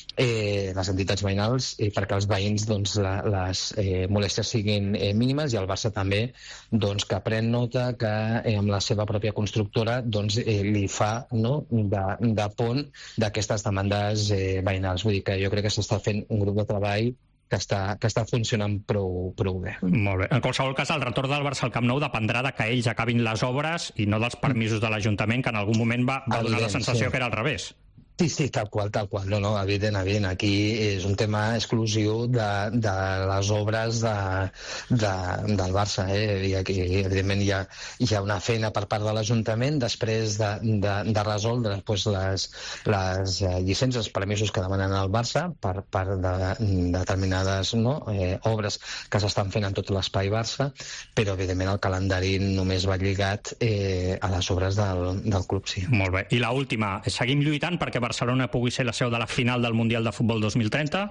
eh, les entitats veïnals, eh, perquè els veïns, doncs, la, les eh, molèsties siguin eh, mínimes, i el Barça també, doncs, que pren nota que eh, amb la seva pròpia constructora, doncs, eh, li fa, no?, de, de pont d'aquestes demandes eh, veïnals. Vull dir que jo crec que s'està fent un grup de treball que està, que està funcionant prou, prou bé.
Molt bé. En qualsevol cas, el retorn del Barça al Camp Nou dependrà de que ells acabin les obres i no dels permisos de l'Ajuntament, que en algun moment va, va donar la sensació sí. que era al revés.
Sí, sí, tal qual, tal qual. No, no, evident, evident. Aquí és un tema exclusiu de, de les obres de, de, del Barça. Eh? I aquí, evidentment, hi ha, hi ha una feina per part de l'Ajuntament després de, de, de resoldre pues, les, les llicències, els permisos que demanen al Barça per part de, de determinades no? eh, obres que s'estan fent en tot l'espai Barça, però, evidentment, el calendari només va lligat eh, a les obres del, del club, sí.
Molt bé. I l'última, seguim lluitant perquè Barcelona pugui ser la seu de la final del Mundial de Futbol dos mil trenta?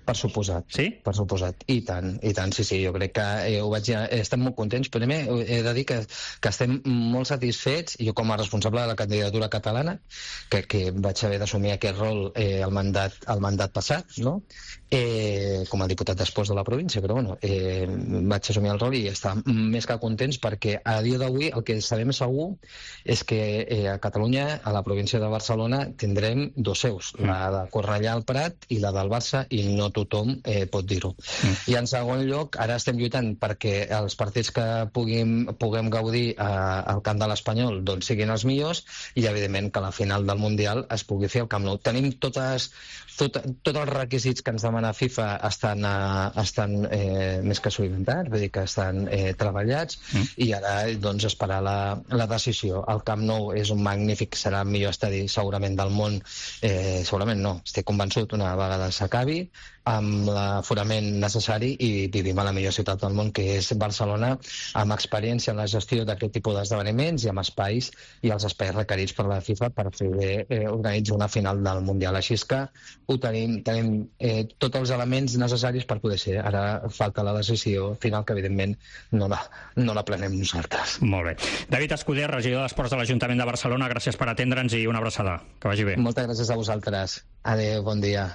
Per suposat.
Sí?
Per suposat. I tant, i tant, sí, sí. Jo crec que eh, ho vaig, estem molt contents. Primer, he de dir que, que estem molt satisfets, jo com a responsable de la candidatura catalana, que, que vaig haver d'assumir aquest rol eh, el, mandat, el mandat passat, no? Eh, com a diputat després de la província, però bueno, eh, vaig assumir el rol i estar més que contents perquè a dia d'avui el que sabem segur és que eh, a Catalunya, a la província de Barcelona, tindrem dos seus, mm. la de Cornellà al Prat i la del Barça, i no tothom eh, pot dir-ho. Mm. I en segon lloc, ara estem lluitant perquè els partits que puguem, puguem gaudir a, al camp de l'Espanyol doncs siguin els millors i, evidentment, que la final del Mundial es pugui fer al Camp Nou. Tenim totes, tot, tots els requisits que ens demana FIFA estan, a, estan eh, més que solimentats, vull dir que estan eh, treballats mm. i ara doncs esperar la, la decisió. El Camp Nou és un magnífic, serà el millor estadi segurament del món, eh, segurament no, estic convençut una vegada s'acabi, amb l'aforament necessari, i vivim a la millor ciutat del món, que és Barcelona, amb experiència en la gestió d'aquest tipus d'esdeveniments i amb espais i els espais requerits per la FIFA per fer eh, organitzar una final del Mundial. Així que ho tenim, tenim eh, tots els elements necessaris per poder ser. Ara falta la decisió final, que evidentment no la, no la prenem nosaltres.
Molt bé. David Escuder, regidor d'Esports de l'Ajuntament de Barcelona, gràcies per atendre'ns i una abraçada. Que vagi bé.
Moltes gràcies a vosaltres. Adéu, bon dia.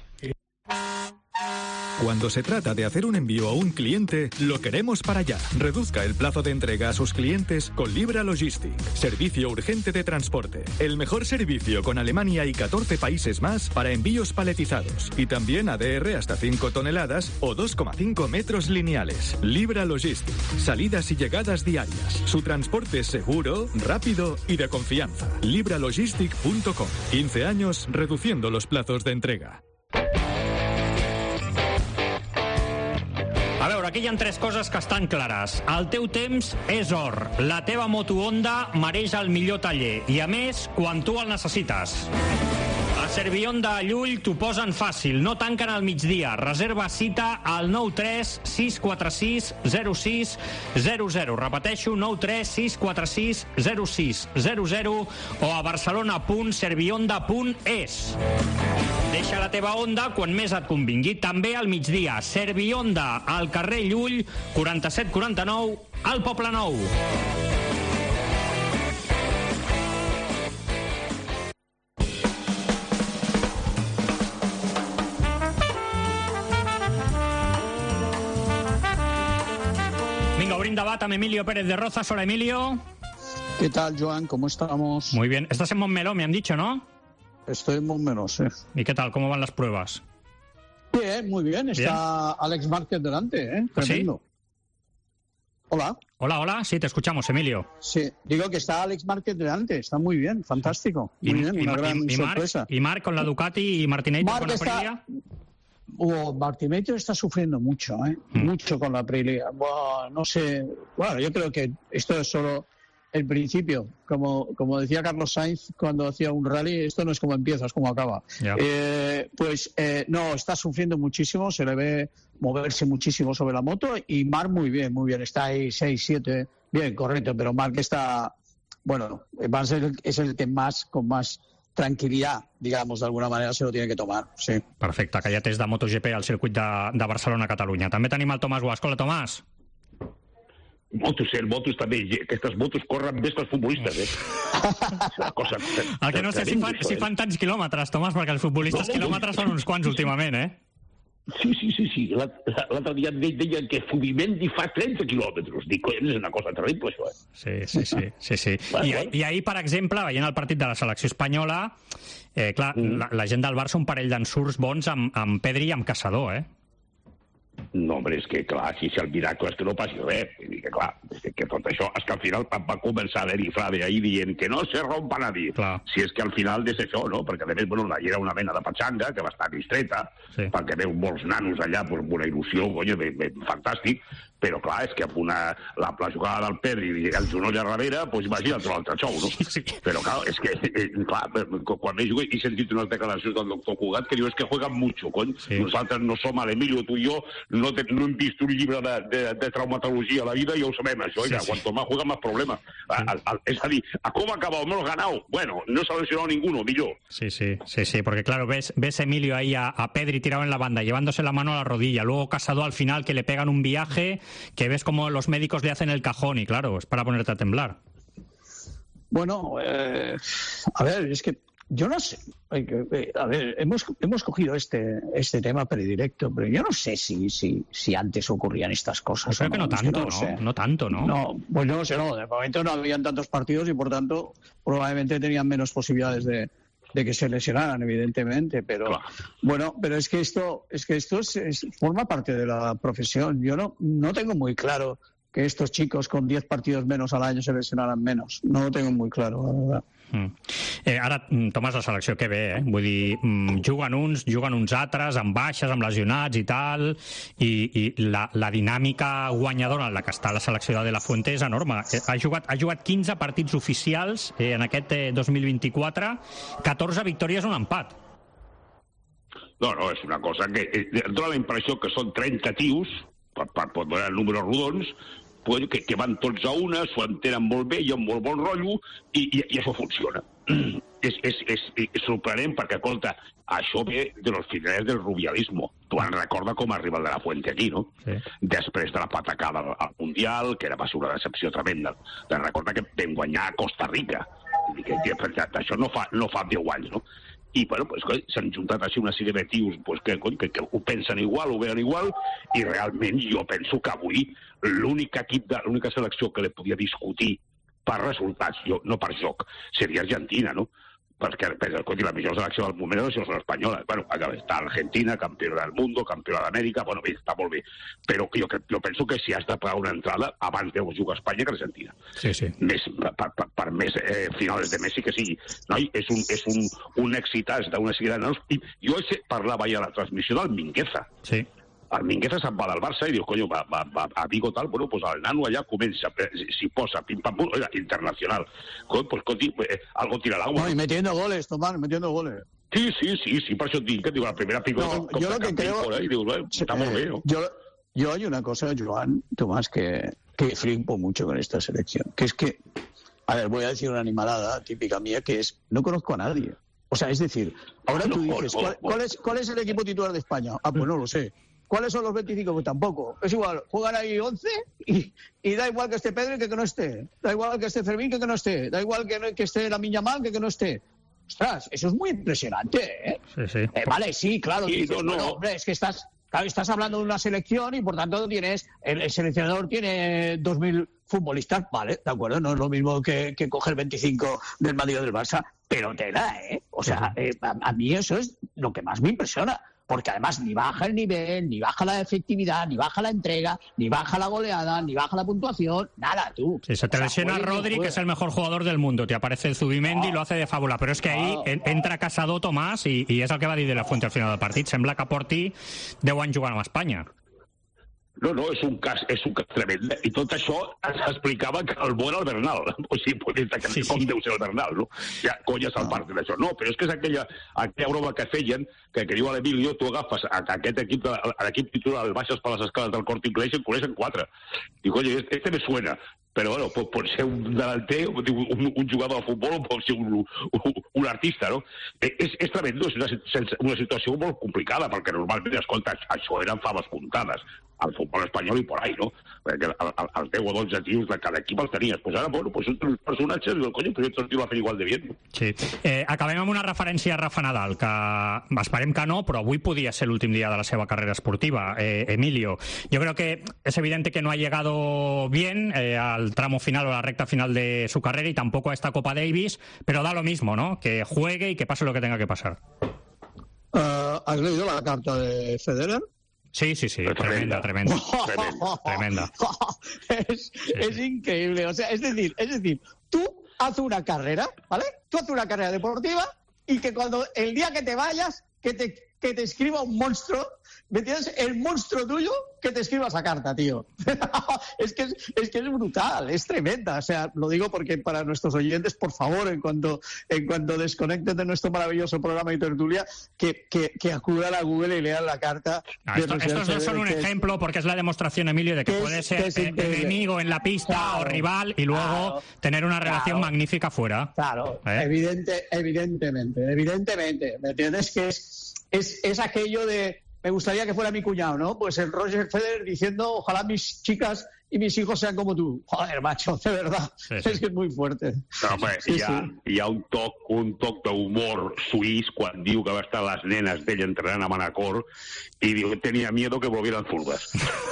Cuando se trata de hacer un envío a un cliente, lo queremos para allá. Reduzca el plazo de entrega a sus clientes con Libra Logistic. Servicio urgente de transporte. El mejor servicio con Alemania y catorce países más para envíos paletizados. Y también A D R hasta cinco toneladas o dos coma cinco metros lineales. Libra Logistic. Salidas y llegadas diarias. Su transporte es seguro, rápido y de confianza. libra logistic punto com. quince años reduciendo los plazos de entrega.
A veure, aquí hi ha tres coses que estan clares. El teu temps és or. La teva moto Honda mereix el millor taller. I, a més, quan tu el necessites. A Servihonda a Llull t'ho posen fàcil. No tanquen al migdia. Reserva cita al nou tres sis quatre sis zero sis zero zero. Repeteixo, nou tres sis quatre sis zero sis zero zero o a barcelona punt servihonda punt es. Deixa la teva Honda quan més et convingui. També al migdia. Servihonda al carrer Llull, quaranta-set quaranta-nou, al Poble Nou. Venga, obrim debat amb Emilio Pérez de Rozas. Hola, Emilio.
¿Qué tal, Joan? ¿Cómo estamos?
Muy bien. Estás en Montmeló, me han dicho, ¿no?
Estoy en Montmeló, sí.
¿Y qué tal? ¿Cómo van las pruebas?
Bien, muy bien. Está bien. Alex Márquez delante, ¿eh? Tremendo. ¿Sí? Hola.
Hola, hola. Sí, te escuchamos, Emilio.
Sí, digo que está Alex Márquez delante. Está muy bien, fantástico. Muy
y,
bien,
y,
una
y,
gran
y
sorpresa.
Marc, ¿Y Marc con la Ducati y Martinator con la Aprilia?
Oh, Martinator está sufriendo mucho, ¿eh? Mm. Mucho con la Aprilia. Bueno, no sé. Bueno, yo creo que esto es solo el principio. Como, como decía Carlos Sainz cuando hacía un rally, esto no es como empieza, es como acaba. Yeah. Eh, pues eh, no, está sufriendo muchísimo, se le ve moverse muchísimo sobre la moto, y Marc muy bien, muy bien, está ahí seis, siete, bien, correcto, pero Marc está, bueno, va a ser, es el que más, con más tranquil·litat, digamos, d'alguna manera se lo tiene que tomar, sí.
Perfecte, que ja tens de MotoGP al circuit de, de Barcelona-Catalunya. També tenim el Tomàs Guasco. Hola, Tomàs.
Motos, eh? Motos també. Aquestes motos corren més que els futbolistes, eh? Cosa,
el que no sé si fan, si fan tants quilòmetres, Tomàs, perquè els futbolistes no, no, quilòmetres són uns quants últimament, eh?
Sí, sí, sí, sí. L'altre dia deien que Fubimendi fa trenta quilòmetres. Dic, és una cosa terrible, això, eh?
Sí, sí, sí. sí, sí. Bueno, I, bueno. I ahir, per exemple, veient el partit de la selecció espanyola, eh, clar, mm. la, la gent del Barça, un parell d'ensurts bons amb, amb Pedri i amb Caçador, eh?
No, home, és que, clar, si és el miracle és que no passi res. Vull dir que, clar, és que tot això, és que al final va començar a haver-hi frade ahir dient que no se rompa nadie. Clar. Si és que al final és això, no? Perquè, de fet, bueno, era una mena de patxanga que va estar distreta, sí. perquè veu molts nanos allà, pues, amb una il·lusió, coño, de, de, fantàstic, però clar, és que amb una, la, la jugada del Pedri i el genoll a darrere, doncs imagina't l'altre xou, no?
Sí, sí.
Però clar, és que, eh, clar, quan he jugat, he sentit unes declaracions del doctor Cugat que diu es que juegan mucho, cony. Sí. Nosaltres no som a l'Emilio, tu i jo, no, te, no hem vist un llibre de, de, de traumatologia a la vida i ja ho sabem, això, sí, ja, sí. Cuanto más juega, más problemas. Sí. A, a, és a dir, a com ha acabat? Hemos ganado. Bueno, no se ha lesionado ninguno, millor.
Sí, sí, sí, sí, porque claro, ves, ves a Emilio ahí a, a Pedri tirado en la banda, llevándose la mano a la rodilla, luego Casado al final que le pegan un viaje, que ves como los médicos le hacen el cajón y claro, es para ponerte a temblar.
Bueno, eh, a ver, es que yo no sé. A ver, hemos, hemos cogido este, este tema predirecto, pero yo no sé si, si, si antes ocurrían estas cosas.
Creo que no, no tanto, ¿no?
No,
no tanto, ¿no?
No, pues no sé, no. De momento no habían tantos partidos y por tanto probablemente tenían menos posibilidades de, de que se lesionaran, evidentemente. Pero claro. Bueno, pero es que esto, es que esto es, es, forma parte de la profesión. Yo no, no tengo muy claro que estos chicos con diez partidos menos al año se lesionaran menos. No lo tengo muy claro, la verdad.
Mm. Eh, ara, Tomàs, la selecció que ve, eh? Vull dir, mm, juguen uns, juguen uns altres, amb baixes, amb lesionats i tal, i, i la, la dinàmica guanyadora en la que està la selecció de De La Fuente és enorme. Eh, ha, jugat, ha jugat quinze partits oficials eh, en aquest eh, dos mil vint-i-quatre, catorze victòries, un empat.
No, no, és una cosa que... Eh, dona la impressió que són trenta tios, per, per, per donar números rodons, Que, que van tots a una, s'ho entenen molt bé, hi ha un molt bon rotllo, i, i, i això funciona. és, és, és, és sorprenent perquè, escolta, això ve de los finales del rubialismo. Tu en recorda com arriba el De La Fuente aquí, no? Sí. Després de la patacada al Mundial, que era va ser una decepció tremenda. Te'n recorda que vam guanyar a Costa Rica. I que, que, això no fa, no fa deu anys, no? I, bueno, pues, s'han juntat així una sèrie de tios pues, que, que, que ho pensen igual, ho veuen igual, i realment jo penso que avui l'únic equip, de, l'única selecció que li podia discutir per resultats, jo, no per joc, seria Argentina, no? Perquè, perquè la millor selecció del moment és la espanyola. Bueno, està Argentina, campiona del món, campiona d'Amèrica, bueno, bé, està molt bé. Però jo, jo penso que si has de pagar una entrada, abans deu jugar a Espanya que Argentina.
Sí, sí.
Més, per, per, per més eh, finals de Messi que sigui. No? És un, és un, un excitàs d'una sèrie de nanos. I jo parlava ja a la transmissió del Mingueza.
Sí.
El Mingueza se'n va del Barça i diu, coño, va, va, va a Vigo tal, bueno, pues el nano allà comença, si posa, pim pam pum, oiga, internacional. Coño, pues conti, eh, algo tira al agua.
No, y metiendo goles, Tomás, metiendo goles.
Sí, sí, sí, sí, per això et dic que diu, la primera pico
no,
com,
yo lo que creo,
fora, i diu, eh, està molt bé, no?
Yo, yo hay una cosa, Joan, Tomás, que, que flipo mucho con esta selección, que es que, a ver, voy a decir una animalada típica mía, que es, no conozco a nadie. O sea, es decir, ahora
no,
tú dices,
no, no,
¿cuál, cuál, es, ¿cuál es el equipo titular de España? Ah, pues no lo sé. ¿Cuáles son los veinticinco? Pues tampoco. Es igual, juegan ahí once y, y da igual que esté Pedro que que no esté. Da igual que esté Fermín que que no esté. Da igual que, no, que esté la Miñamal que que no esté. Ostras, eso es muy impresionante, ¿eh?
Sí, sí.
Eh, vale, sí, claro.
Sí,
dices,
no, no.
Bueno, hombre, es que estás, claro, estás hablando de una selección y por tanto tienes, el, el seleccionador tiene dos mil futbolistas, vale, de acuerdo, no es lo mismo que, que coger veinticinco del Madrid o del Barça, pero te da, ¿eh? O sea, eh, a, a mí eso es lo que más me impresiona. Porque además ni baja el nivel, ni baja la efectividad, ni baja la entrega, ni baja la goleada, ni baja la puntuación, nada, tú.
Sí, se te lesiona Rodri, que es el mejor jugador del mundo, te aparece el Zubimendi y no. lo hace de fábula, però és que ahí no, en, no. entra Casado, Tomàs, i, i és el que va dir De La Fuente al final del partit. Sembla que porti deu anys jugant a Espanya.
No, no, és un cas, és un cas tremend. I tot això s'explicava que el bo era el Bernal. O sigui, que sí, com sí. deu ser el Bernal, no? Ja, conya se'l part d'això. No, però és que és aquella, aquella broma que feien, que, que diu a l'Emilio, tu agafes a, a aquest equip, a l'equip titular, el baixes per les escales del Corte Inglés i en coneixen quatre. I, coño, este me suena. Però, bueno, pot, pot ser un delanter, un, un jugador de futbol, o pot ser un, un, un artista, no? És, és tremendo, és una, una situació molt complicada, perquè normalment, escolta, això eren faves comptades al futbol espanyol i por ahí, no? Perquè els deu o dotze tios de cada equip els tenies. Pues ara, bueno, pues són personatges, i el coño, però jo va fer igual de bien.
Sí. Eh, acabem amb una referència a Rafa Nadal, que esperem que no, però avui podia ser l'últim dia de la seva carrera esportiva. Eh, Emilio, yo creo que es evidente que no ha llegado bien eh, al tramo final o a la recta final de su carrera y tampoco a esta Copa Davis, pero da lo mismo, ¿no? Que juegue y que pase lo que tenga que pasar.
Uh, ¿Has leído la carta de Federer?
Sí, sí, sí, tremenda, tremenda, tremenda. tremenda.
Es, sí, es sí. increíble, o sea, es decir, es decir, tú haces una carrera, ¿vale? Tú haces una carrera deportiva y que cuando el día que te vayas, que te, que te escriba un monstruo, ¿me entiendes? El monstruo tuyo que te escriba esa carta, tío. es, que es, es que es brutal, es tremenda. O sea, lo digo porque para nuestros oyentes, por favor, en cuanto, en cuanto desconecten de nuestro maravilloso programa y tertulia, que, que, que acudan a Google y lean la carta.
No, esto, estos no son un ejemplo, porque es la demostración, Emilio, de que, que puede es, ser que enemigo en la pista, claro, o rival, y luego claro, tener una relación claro, magnífica fuera.
Claro, ¿eh? Evidente, evidentemente, evidentemente. ¿Me entiendes? Que es, es, es aquello de... Me gustaría que fuera mi cuñado, ¿no? Pues el Roger Federer diciendo, ojalá mis chicas y mis hijos sean como tú. Joder, macho, de verdad. Sí, sí. Es que es muy fuerte.
No, home, sí, hi, ha, sí. hi ha un toc, un toc d'humor suís quan diu que va estar les nenes d'ell entrenant a Manacor i diu, tenia miedo que volvieran zurdas.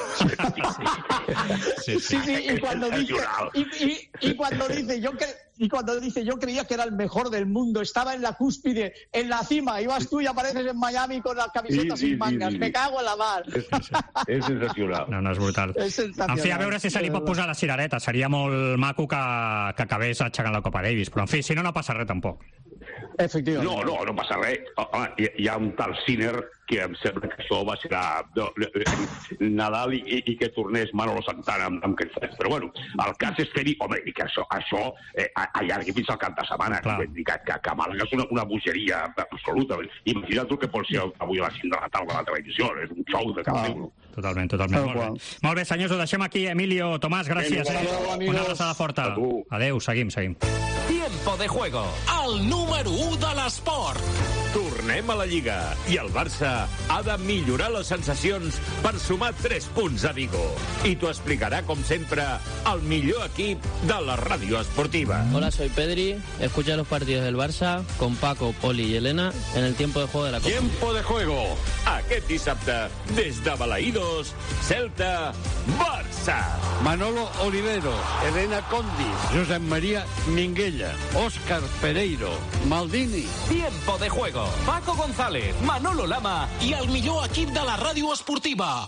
Sí, sí, sí, sí, y cuando dice, y, y, y cuando dice, yo que y cuando dice, yo creía que era el mejor del mundo, estaba en la cúspide, en la cima, y vas tú y apareces en Miami con las camisetas sí, sí, sin mangas, sí, sí, me sí. cago en la mar.
És, és sensacional.
No, no, és brutal.
És sensacional.
En fi, a veure si se li pot posar la cirereta, seria molt maco que, que acabés aixecant la Copa Davis, però en fi, si no, no passa res tampoc.
Efectivament.
No, no, no passa res. Home, hi, hi ha un tal Sinner que em sembla que això va ser no, Nadal i, i que tornés Manolo Santana amb, amb Cristians. Però bueno, el cas és fer-hi, home, i que això, això eh, allargui fins al cap de setmana, que, que, que, que Màlaga és una, una bogeria absoluta. Imagina't tu que pot ser avui a les cinc de la tarda a la televisió, és un show de cap ah. euro.
Totalment, totalment. Molt bé. Molt bé, senyors, ho deixem aquí. Emilio, Tomàs, gràcies. Eh? Una abraçada forta. Adéu, seguim, seguim.
Tiempo de juego, el número u de l'esport. Tornem a la Lliga i el Barça ha de millorar les sensacions per sumar tres punts a Vigo. I t'ho explicarà, com sempre, el millor equip de la ràdio esportiva.
Hola, soy Pedri. Escucha los partidos del Barça con Paco, Poli y Elena en el tiempo de juego de la Copa.
Tiempo de juego. Aquest dissabte, des de Balaïdos, Celta, Barça.
Manolo Olivero, Elena Condis, Josep María Minguella, Óscar Pereiro, Maldini.
Tiempo de juego. Paco González, Manolo Lama i el millor equip de la ràdio esportiva.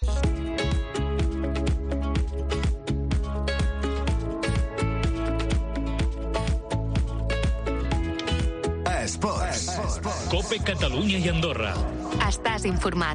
Esports.
Cope Catalunya i Andorra.
Estàs informat.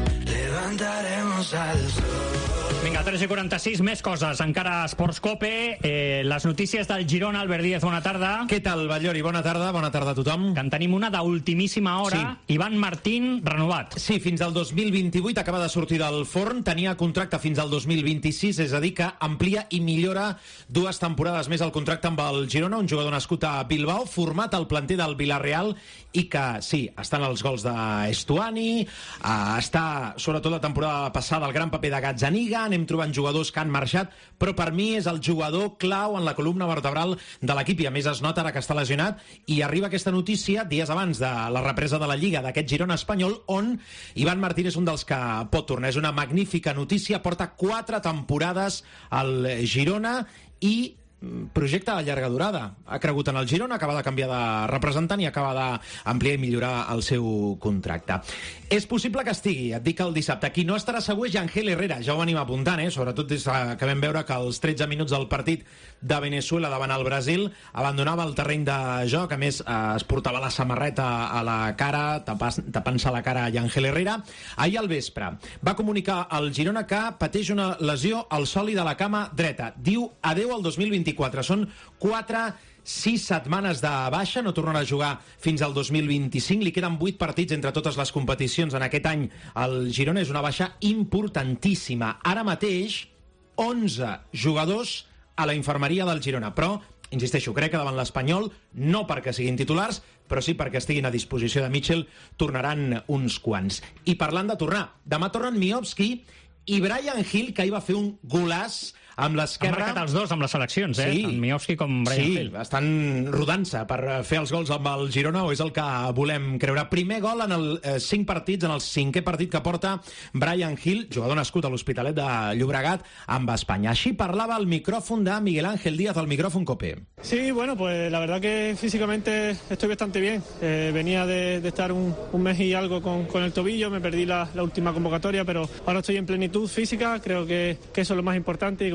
Levantaremos al sol.
Vinga, tres i quaranta-sis, més coses. Encara a Esports Cope, eh, les notícies del Girona. Albert Díez, bona tarda.
Què tal, Ballori? Bona tarda, bona tarda a tothom.
Que en tenim una d'ultimíssima hora. Sí. Ivan Martín, renovat.
Sí, fins al dos mil vint-i-vuit, acaba de sortir del forn, tenia contracte fins al dos mil vint-i-sis, és a dir, que amplia i millora dues temporades més el contracte amb el Girona, un jugador nascut a Bilbao, format al planter del Villarreal i que, sí, estan els gols d'Estuani, eh, està, sobretot la temporada passada, el gran paper de Gazzaniga, anem trobant jugadors que han marxat, però per mi és el jugador clau en la columna vertebral de l'equip i a més es nota ara que està lesionat i arriba aquesta notícia dies abans de la represa de la Lliga d'aquest Girona espanyol on Ivan Martín és un dels que pot tornar. És una magnífica notícia, porta quatre temporades al Girona i projecte de llarga durada. Ha cregut en el Girona, acaba de canviar de representant i acaba d'ampliar i millorar el seu contracte. És possible que estigui, et dic el dissabte. Qui no estarà segur és Yangel Herrera, ja ho venim apuntant, eh? Sobretot des que vam veure que als tretze minuts del partit de Venezuela davant el Brasil abandonava el terreny de joc, a més eh, es portava la samarreta a la cara, tapant-se la cara a Yangel Herrera. Ahir al vespre va comunicar al Girona que pateix una lesió al sòlid de la cama dreta. Diu adeu al dos mil vint-i-quatre. Són quatre sis setmanes de baixa, no tornarà a jugar fins al dos mil vint-i-cinc, li queden vuit partits entre totes les competicions en aquest any. El Girona és una baixa importantíssima. Ara mateix, onze jugadors a la infermeria del Girona, però, insisteixo, crec que davant l'Espanyol, no perquè siguin titulars, però sí perquè estiguin a disposició de Mitchell, tornaran uns quants. I parlant de tornar, demà tornen Miovski i Brian Hill, que ahir va fer un golaç amb l'esquerra. Han
marcat els dos amb les seleccions, eh?
Sí.
Tant Miovski com Brian
sí,
Hill.
Sí, estan rodant-se per fer els gols amb el Girona, o és el que volem creure. Primer gol en els eh, cinc partits, en el cinquè partit que porta Brian Hill, jugador nascut a l'Hospitalet de Llobregat, amb Espanya. Així parlava al micrófono de Miguel Ángel Díaz, al micrófono Cope.
Sí, bueno, pues la verdad que físicamente estoy bastante bien. Eh, venía de, de estar un, un mes y algo con, con el tobillo, me perdí la, la última convocatoria, pero ahora estoy en plenitud física, creo que, que eso es lo más importante y como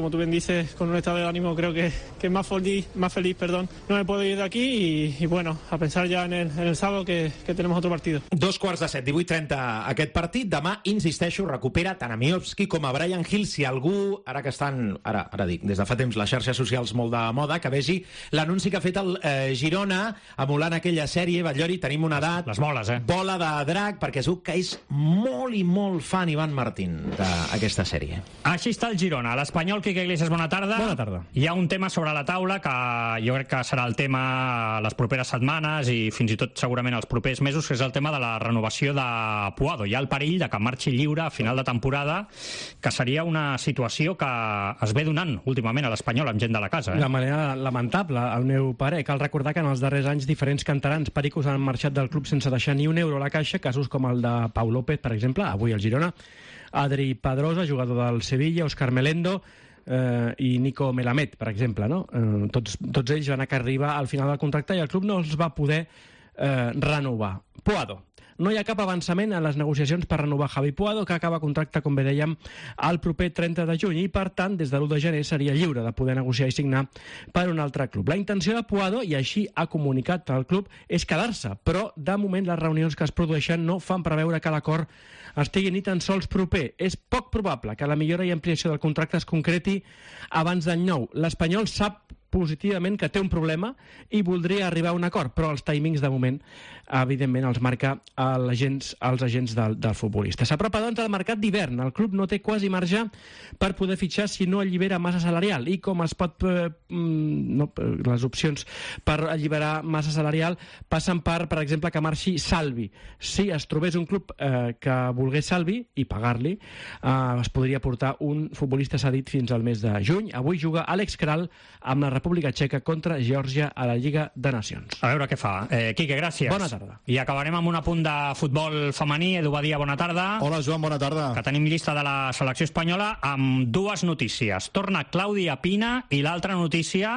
como tú bien dices, con un estado de ánimo creo que, que más feliz, más feliz, perdón. No me puedo ir de aquí y, y bueno, a pensar ya en el, en el sábado que, que tenemos otro partido.
Dos quarts de set, divuit trenta aquest partit. Demà, insisteixo, recupera tant a Miovski com a Brian Hill. Si algú, ara que estan, ara, ara dic, des de fa temps les xarxes socials molt de moda, que vegi l'anunci que ha fet el eh, Girona, emulant aquella sèrie, Batllori, tenim una edat...
Les moles, eh?
Bola de drac, perquè segur que és molt i molt fan Ivan Martín d'aquesta sèrie.
Així està el Girona. L'Espanyol, Quique Iglesias, bona tarda.
Bona tarda.
Hi ha un tema sobre la taula que jo crec que serà el tema les properes setmanes i fins i tot segurament els propers mesos, que és el tema de la renovació de Puado. Hi ha el perill de que marxi lliure a final de temporada, que seria una situació que es ve donant últimament a l'Espanyol amb gent de la casa. Eh?
De manera lamentable, al meu pare. Cal recordar que en els darrers anys diferents canterans pericos han marxat del club sense deixar ni un euro a la caixa, casos com el de Pau López, per exemple, avui al Girona, Adri Pedrosa, jugador del Sevilla, Òscar Melendo eh, i Nico Melamed, per exemple. No? Eh, tots, tots ells van arribar al final del contracte i el club no els va poder eh, renovar. Puado. No hi ha cap avançament en les negociacions per renovar Javi Puado, que acaba contracte, com bé dèiem, el proper trenta de juny i, per tant, des de l'u de gener seria lliure de poder negociar i signar per un altre club. La intenció de Puado, i així ha comunicat el club, és quedar-se, però de moment les reunions que es produeixen no fan preveure que l'acord estigui ni tan sols proper. És poc probable que la millora i ampliació del contracte es concreti abans d'any nou. L'Espanyol sap positivament que té un problema i voldria arribar a un acord, però els timings de moment evidentment els marca els agents, els agents del, del futbolista. S'apropa doncs el mercat d'hivern. El club no té quasi marge per poder fitxar si no allibera massa salarial, i com es pot eh, no, les opcions per alliberar massa salarial passen per, per exemple, que marxi Salvi. Si es trobés un club eh, que volgués Salvi i pagar-li, eh, es podria portar un futbolista cedit fins al mes de juny. Avui juga Àlex Kral amb la República Txeca contra Geòrgia a la Lliga de Nacions.
A veure què fa. Eh, Quique, gràcies.
Bona tarda.
I acabarem amb un apunt de futbol femení. Edu Badia, bona tarda.
Hola, Joan, bona tarda.
Que tenim llista de la selecció espanyola amb dues notícies. Torna Clàudia Pina i l'altra notícia,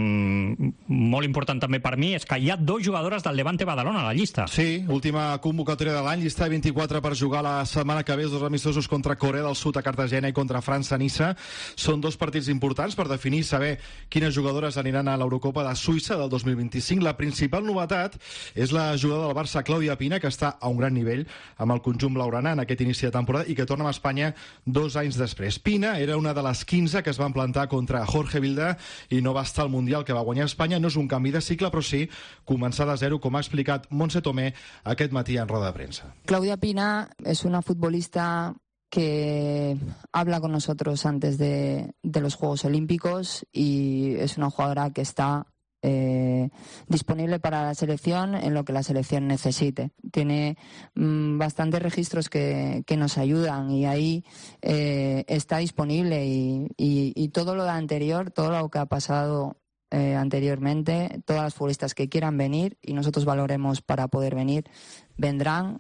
mmm, molt important també per mi, és que hi ha dos jugadores del Levante Badalona a la llista.
Sí, última convocatòria de l'any, llista de vint-i-quatre per jugar la setmana que ve, els dos amistosos contra Corea del Sud a Cartagena i contra França a Niça. Són dos partits importants per definir, saber quines jugadores aniran a l'Eurocopa de Suïssa del dos mil vint-i-cinc. La principal novetat és la jugada del Barça, Clàudia Pina, que està a un gran nivell amb el conjunt blaugrana en aquest inici de temporada i que torna a Espanya dos anys després. Pina era una de les quinze que es van plantar contra Jorge Vilda i no va estar al Mundial que va guanyar Espanya. No és un canvi de cicle, però sí començar de zero, com ha explicat Montse Tomé aquest matí en roda de premsa.
Claudia Pina es una futbolista que habla con nosotros antes de, de los Juegos Olímpicos y es una jugadora que está eh, disponible para la selección en lo que la selección necesite. Tiene mmm, bastantes registros que, que nos ayudan y ahí eh, está disponible y, y, y todo lo de anterior, todo lo que ha pasado eh, anteriormente, todas las futbolistas que quieran venir y nosotros valoremos para poder venir, vendrán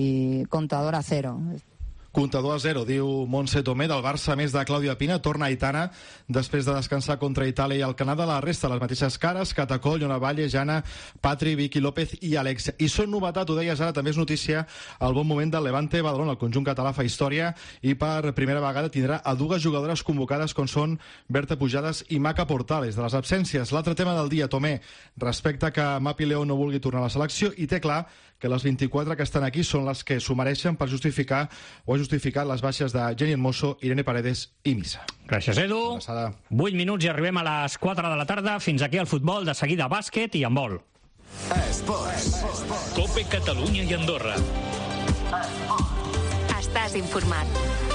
y contador a cero.
Comptador a zero, diu Montse Tomé. Del Barça, més de Clàudia Pina, torna Aitana després de descansar contra Itàlia i el Canadà. La resta, les mateixes cares: Catacol, Iona Valle, Jana, Patri, Vicky López i Alex. I són novetat, ho deies ara, també és notícia, el bon moment del Levante Badalona. El conjunt català fa història i per primera vegada tindrà a dues jugadores convocades com són Berta Pujades i Maca Portales. De les absències, l'altre tema del dia, Tomé, respecte que Mapi León no vulgui tornar a la selecció, i té clar que les vint-i-quatre que estan aquí són les que s'ho mereixen per justificar o ha justificat les baixes de Jenny Hermoso, Irene Paredes i Missa.
Gràcies, Edu. vuit minuts i arribem a les quatre de la tarda. Fins aquí el futbol, de seguida bàsquet i handbol.
Esports. Cope Catalunya i Andorra.
Estàs informat.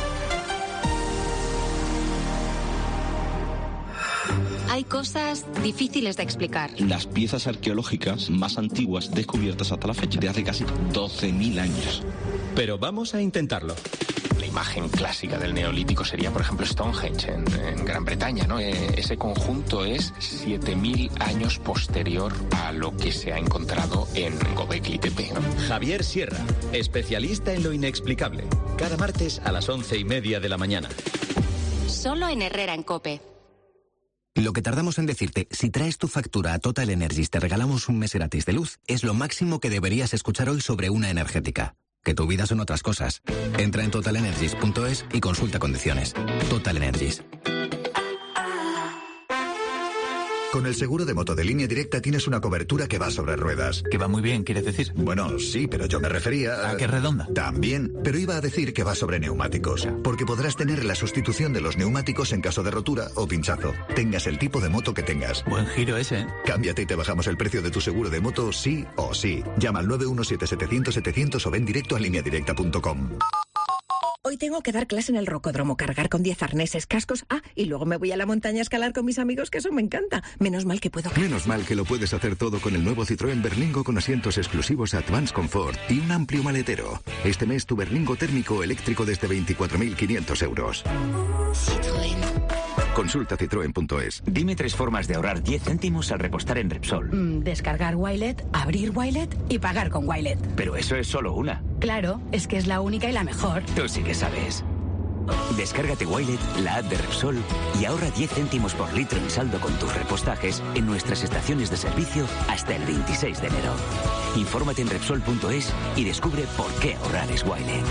Hay cosas difíciles de explicar.
Las piezas arqueológicas más antiguas descubiertas hasta la fecha, de hace casi doce mil años.
Pero vamos a intentarlo.
La imagen clásica del Neolítico sería, por ejemplo, Stonehenge en, en Gran Bretaña, ¿no? Eh, ese conjunto es siete mil años posterior a lo que se ha encontrado en Göbekli Tepe, ¿no?
Javier Sierra, especialista en lo inexplicable. Cada martes a las once y media de la mañana.
Solo en Herrera en COPE.
Lo que tardamos en decirte, si traes tu factura a Total Energies te regalamos un mes gratis de luz, es lo máximo que deberías escuchar hoy sobre una energética. Que tu vida son otras cosas. Entra en total energies punto es y consulta condiciones. Total Energies.
Con el seguro de moto de Línea Directa tienes una cobertura que va sobre ruedas.
Que va muy bien, ¿quieres decir?
Bueno, sí, pero yo me refería a...
¿A qué redonda?
También, pero iba a decir que va sobre neumáticos. Porque podrás tener la sustitución de los neumáticos en caso de rotura o pinchazo. Tengas el tipo de moto que tengas.
Buen giro ese, ¿eh?
Cámbiate y te bajamos el precio de tu seguro de moto sí o sí. Llama al nueve uno siete setecientos setecientos o ven directo a línea directa punto com.
Hoy tengo que dar clase en el rocódromo, cargar con diez arneses, cascos. Ah, y luego me voy a la montaña a escalar con mis amigos, que eso me encanta. Menos mal que puedo...
Menos mal que lo puedes hacer todo con el nuevo Citroën Berlingo con asientos exclusivos Advance Comfort y un amplio maletero. Este mes tu Berlingo térmico eléctrico desde veinticuatro mil quinientos euros.
Citroën.
Consulta citroen punto es.
Dime tres formas de ahorrar diez céntimos al repostar en Repsol.
Mm, descargar Wilet, abrir Wilet y pagar con Wilet.
Pero eso es solo una.
Claro, es que es la única y la mejor.
Tú sí que sabes. Descárgate Wilet, la app de Repsol, y ahorra diez céntimos por litro en saldo con tus repostajes en nuestras estaciones de servicio hasta el veintiséis de enero. Infórmate en Repsol punto es y descubre por qué ahorrar es Wilet.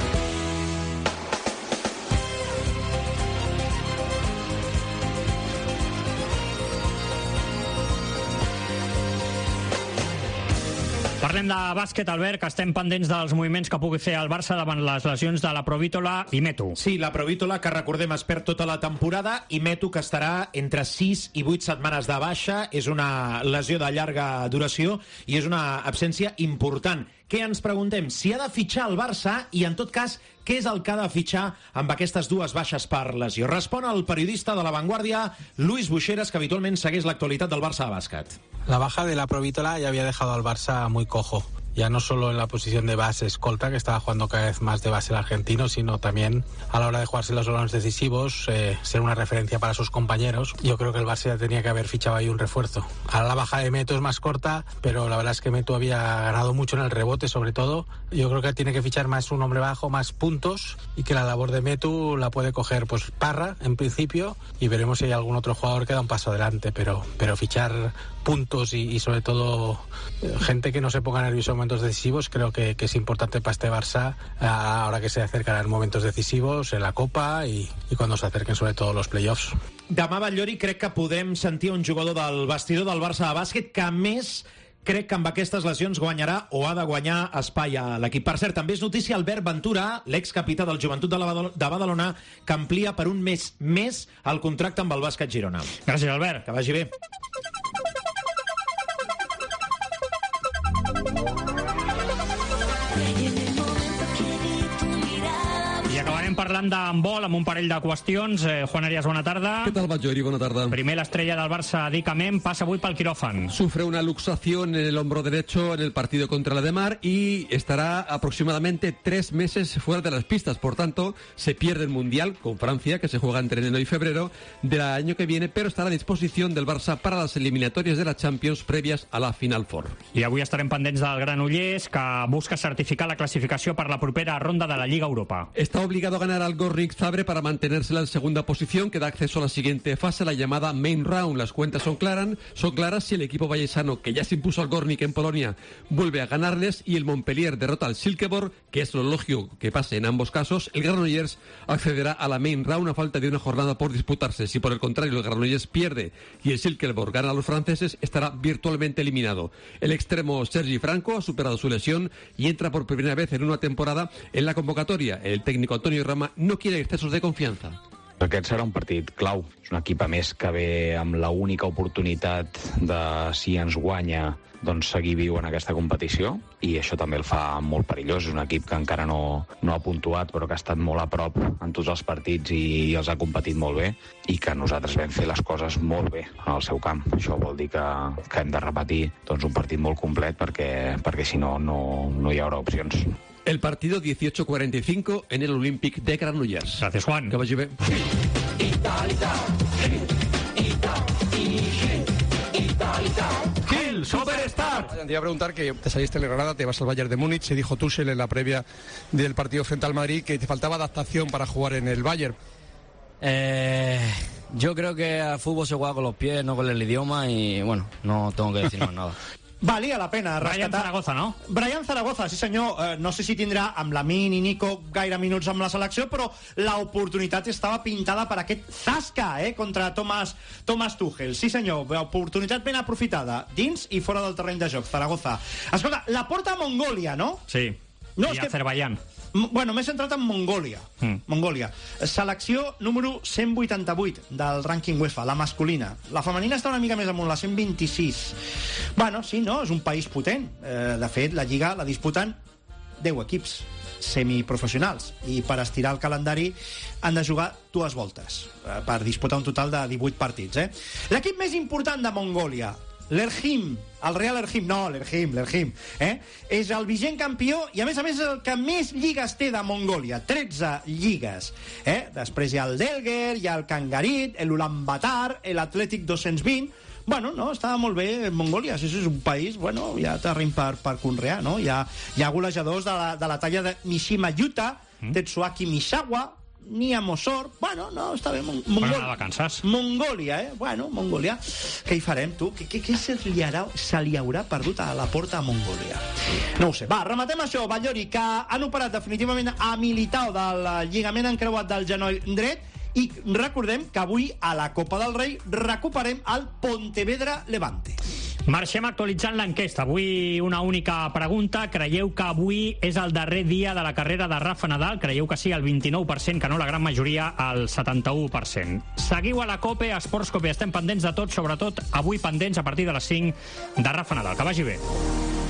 Parlem de bàsquet, Albert, que estem pendents dels moviments que pugui fer el Barça davant les lesions de la Provítola i Metu.
Sí, la Provítola, que recordem es perd tota la temporada, i Metu, que estarà entre sis i vuit setmanes de baixa. És una lesió de llarga duració i és una absència important. Què ens preguntem? Si ha de fitxar el Barça i, en tot cas, què és el que ha de fitxar amb aquestes dues baixes per lesió? Respon el periodista de La Vanguardia, Luis Buixeras, que habitualment segueix l'actualitat del Barça de bàsquet.
La baja de la Provítola ya había dejado al Barça muy cojo. Ya no solo en la posición de base escolta, que estaba jugando cada vez más de base el argentino, sino también a la hora de jugarse los balones decisivos, eh, ser una referencia para sus compañeros. Yo creo que el Barça ya tenía que haber fichado ahí un refuerzo. Ahora la baja de Metu es más corta, pero la verdad es que Metu había ganado mucho en el rebote, sobre todo. Yo creo que tiene que fichar más un hombre bajo, más puntos, y que la labor de Metu la puede coger pues Parra, en principio, y veremos si hay algún otro jugador que da un paso adelante, pero, pero fichar puntos y, y sobre todo eh, gente que no se ponga nervioso en momentos decisivos, creo que, que es importante para este Barça ahora que se acercarán momentos decisivos en la Copa y, y cuando se acerquen sobre todo los playoffs.
Demà, Batllori, crec que podem sentir un jugador del vestidor del Barça de bàsquet que, a més, crec que amb aquestes lesions guanyarà o ha de guanyar espai a l'equip. Per cert, també és notícia Albert Ventura, l'excapità del Joventut de, la, de Badalona, que amplia per un mes més el contracte amb el Bàsquet Girona.
Gràcies, Albert.
Que vagi bé.
I acabarem parlant d'handbol amb un parell de qüestions. Eh, Juan Arias, bona tarda.
¿Qué tal, Batllori? Buena tarde.
Primer, l'estrella del Barça, Dick Amem, passa avui pel quiròfan.
Sufre una luxación en el hombro derecho en el partido contra la Demar y estará aproximadamente tres meses fuera de las pistas. Por tanto, se pierde el Mundial con Francia, que se juega entre enero y febrero del año que viene, pero estará a disposición del Barça para las eliminatorias de la Champions previas a la Final Four.
I avui estarem pendents del Granollers, que busca certificar la classificació per la propera ronda de la Lliga Europa.
Está obligado a ganar al Gornik Zabrze para mantenerse en segunda posición, que da acceso a la siguiente fase, la llamada Main Round. Las cuentas son claras, son claras si el equipo vallecano, que ya se impuso al Gornik en Polonia, vuelve a ganarles y el Montpellier derrota al Silkeborg, que es lo lógico que pase en ambos casos, el Granollers accederá a la Main Round a falta de una jornada por disputarse. Si por el contrario el Granollers pierde y el Silkeborg gana a los franceses, estará virtualmente eliminado. El extremo Sergi Franco ha superado su lesión y entra por primera vez en una temporada en la convocatoria. El técnico Antonio Rama no quiere excesos de confianza.
Aquest serà un partit clau. És un equip a més que ve amb la única oportunitat de, si ens guanya, doncs seguir viu en aquesta competició, i això també el fa molt perillós. És un equip que encara no, no ha puntuat, però que ha estat molt a prop en tots els partits i els ha competit molt bé, i que nosaltres vam fer les coses molt bé en el seu camp. Això vol dir que, que hem de repetir doncs, un partit molt complet perquè, perquè si no, no, no hi haurà opcions.
El partido dieciocho cuarenta y cinco en el Olympic de Granollers.
Gracias, Juan.
Que vagi bé.
Gil, Superstar.
Te iba a preguntar que te saliste en Granada, te vas al Bayern de Múnich, se dijo Tuchel en la previa del partido frente al Madrid que te faltaba adaptación para jugar en el Bayern.
Eh, yo creo que al fútbol se juega con los pies, no con el idioma, y bueno, no tengo que decir más nada.
valia la pena rescatar.
Brian Zaragoza, no?
Brian Zaragoza, sí senyor. Eh, no sé si tindrà amb Lamine i Nico gaire minuts amb la selecció, però l'oportunitat estava pintada per aquest Zasca, eh, contra Thomas, Thomas Tuchel. Sí senyor, oportunitat ben aprofitada, dins i fora del terreny de joc, Zaragoza. Escolta, la porta a Mongòlia, no?
Sí,
no,
i Azerbaiyán.
Bueno, m'he centrat en Mongòlia. Mm. Mongòlia. Selecció número cent vuitanta-vuit del rànquing UEFA, la masculina. La femenina està una mica més amunt, la cent vint-i-sis. Bueno, sí, no? És un país potent. Eh, de fet, la Lliga la disputen deu equips semiprofessionals i per estirar el calendari han de jugar dues voltes eh, per disputar un total de divuit partits. Eh? L'equip més important de Mongòlia, l'Erhim, el Real Erhim, no, l'Erhim, l'Erhim, eh? és el vigent campió i a més a més és el que més lligues té de Mongòlia, tretze lligues. Eh? Després hi ha el Delger, hi ha el Kangarit, l'Ulaanbaatar, l'Atlètic dos-cents vint. Bueno, no, estava molt bé Mongòlia, si és un país, bueno, hi ha terreny per, per conrear, no? Hi ha, hi ha golejadors de la, de la talla de Mishima Yuta, mm. Tetsuaki Misawa, Nia Mosor, bueno, no, està bé. Mongòlia, Mongòlia, eh? Bueno, Mongòlia. Què hi farem, tu? Què, què, què se, li haurà, se li haurà perdut a la porta a Mongòlia? No ho sé. Va, rematem això, Batllori, que han operat definitivament a Militao del lligament encreuat del genoll dret i recordem que avui a la Copa del Rei recuperem el Pontevedra Levante.
Marxem actualitzant l'enquesta. Avui una única pregunta. Creieu que avui és el darrer dia de la carrera de Rafa Nadal? Creieu que sí, el vint-i-nou per cent, que no la gran majoria, el setanta-u per cent. Seguiu a la COPE, a Sports COPE. Estem pendents de tot, sobretot avui pendents a partir de les cinc de Rafa Nadal. Que vagi bé.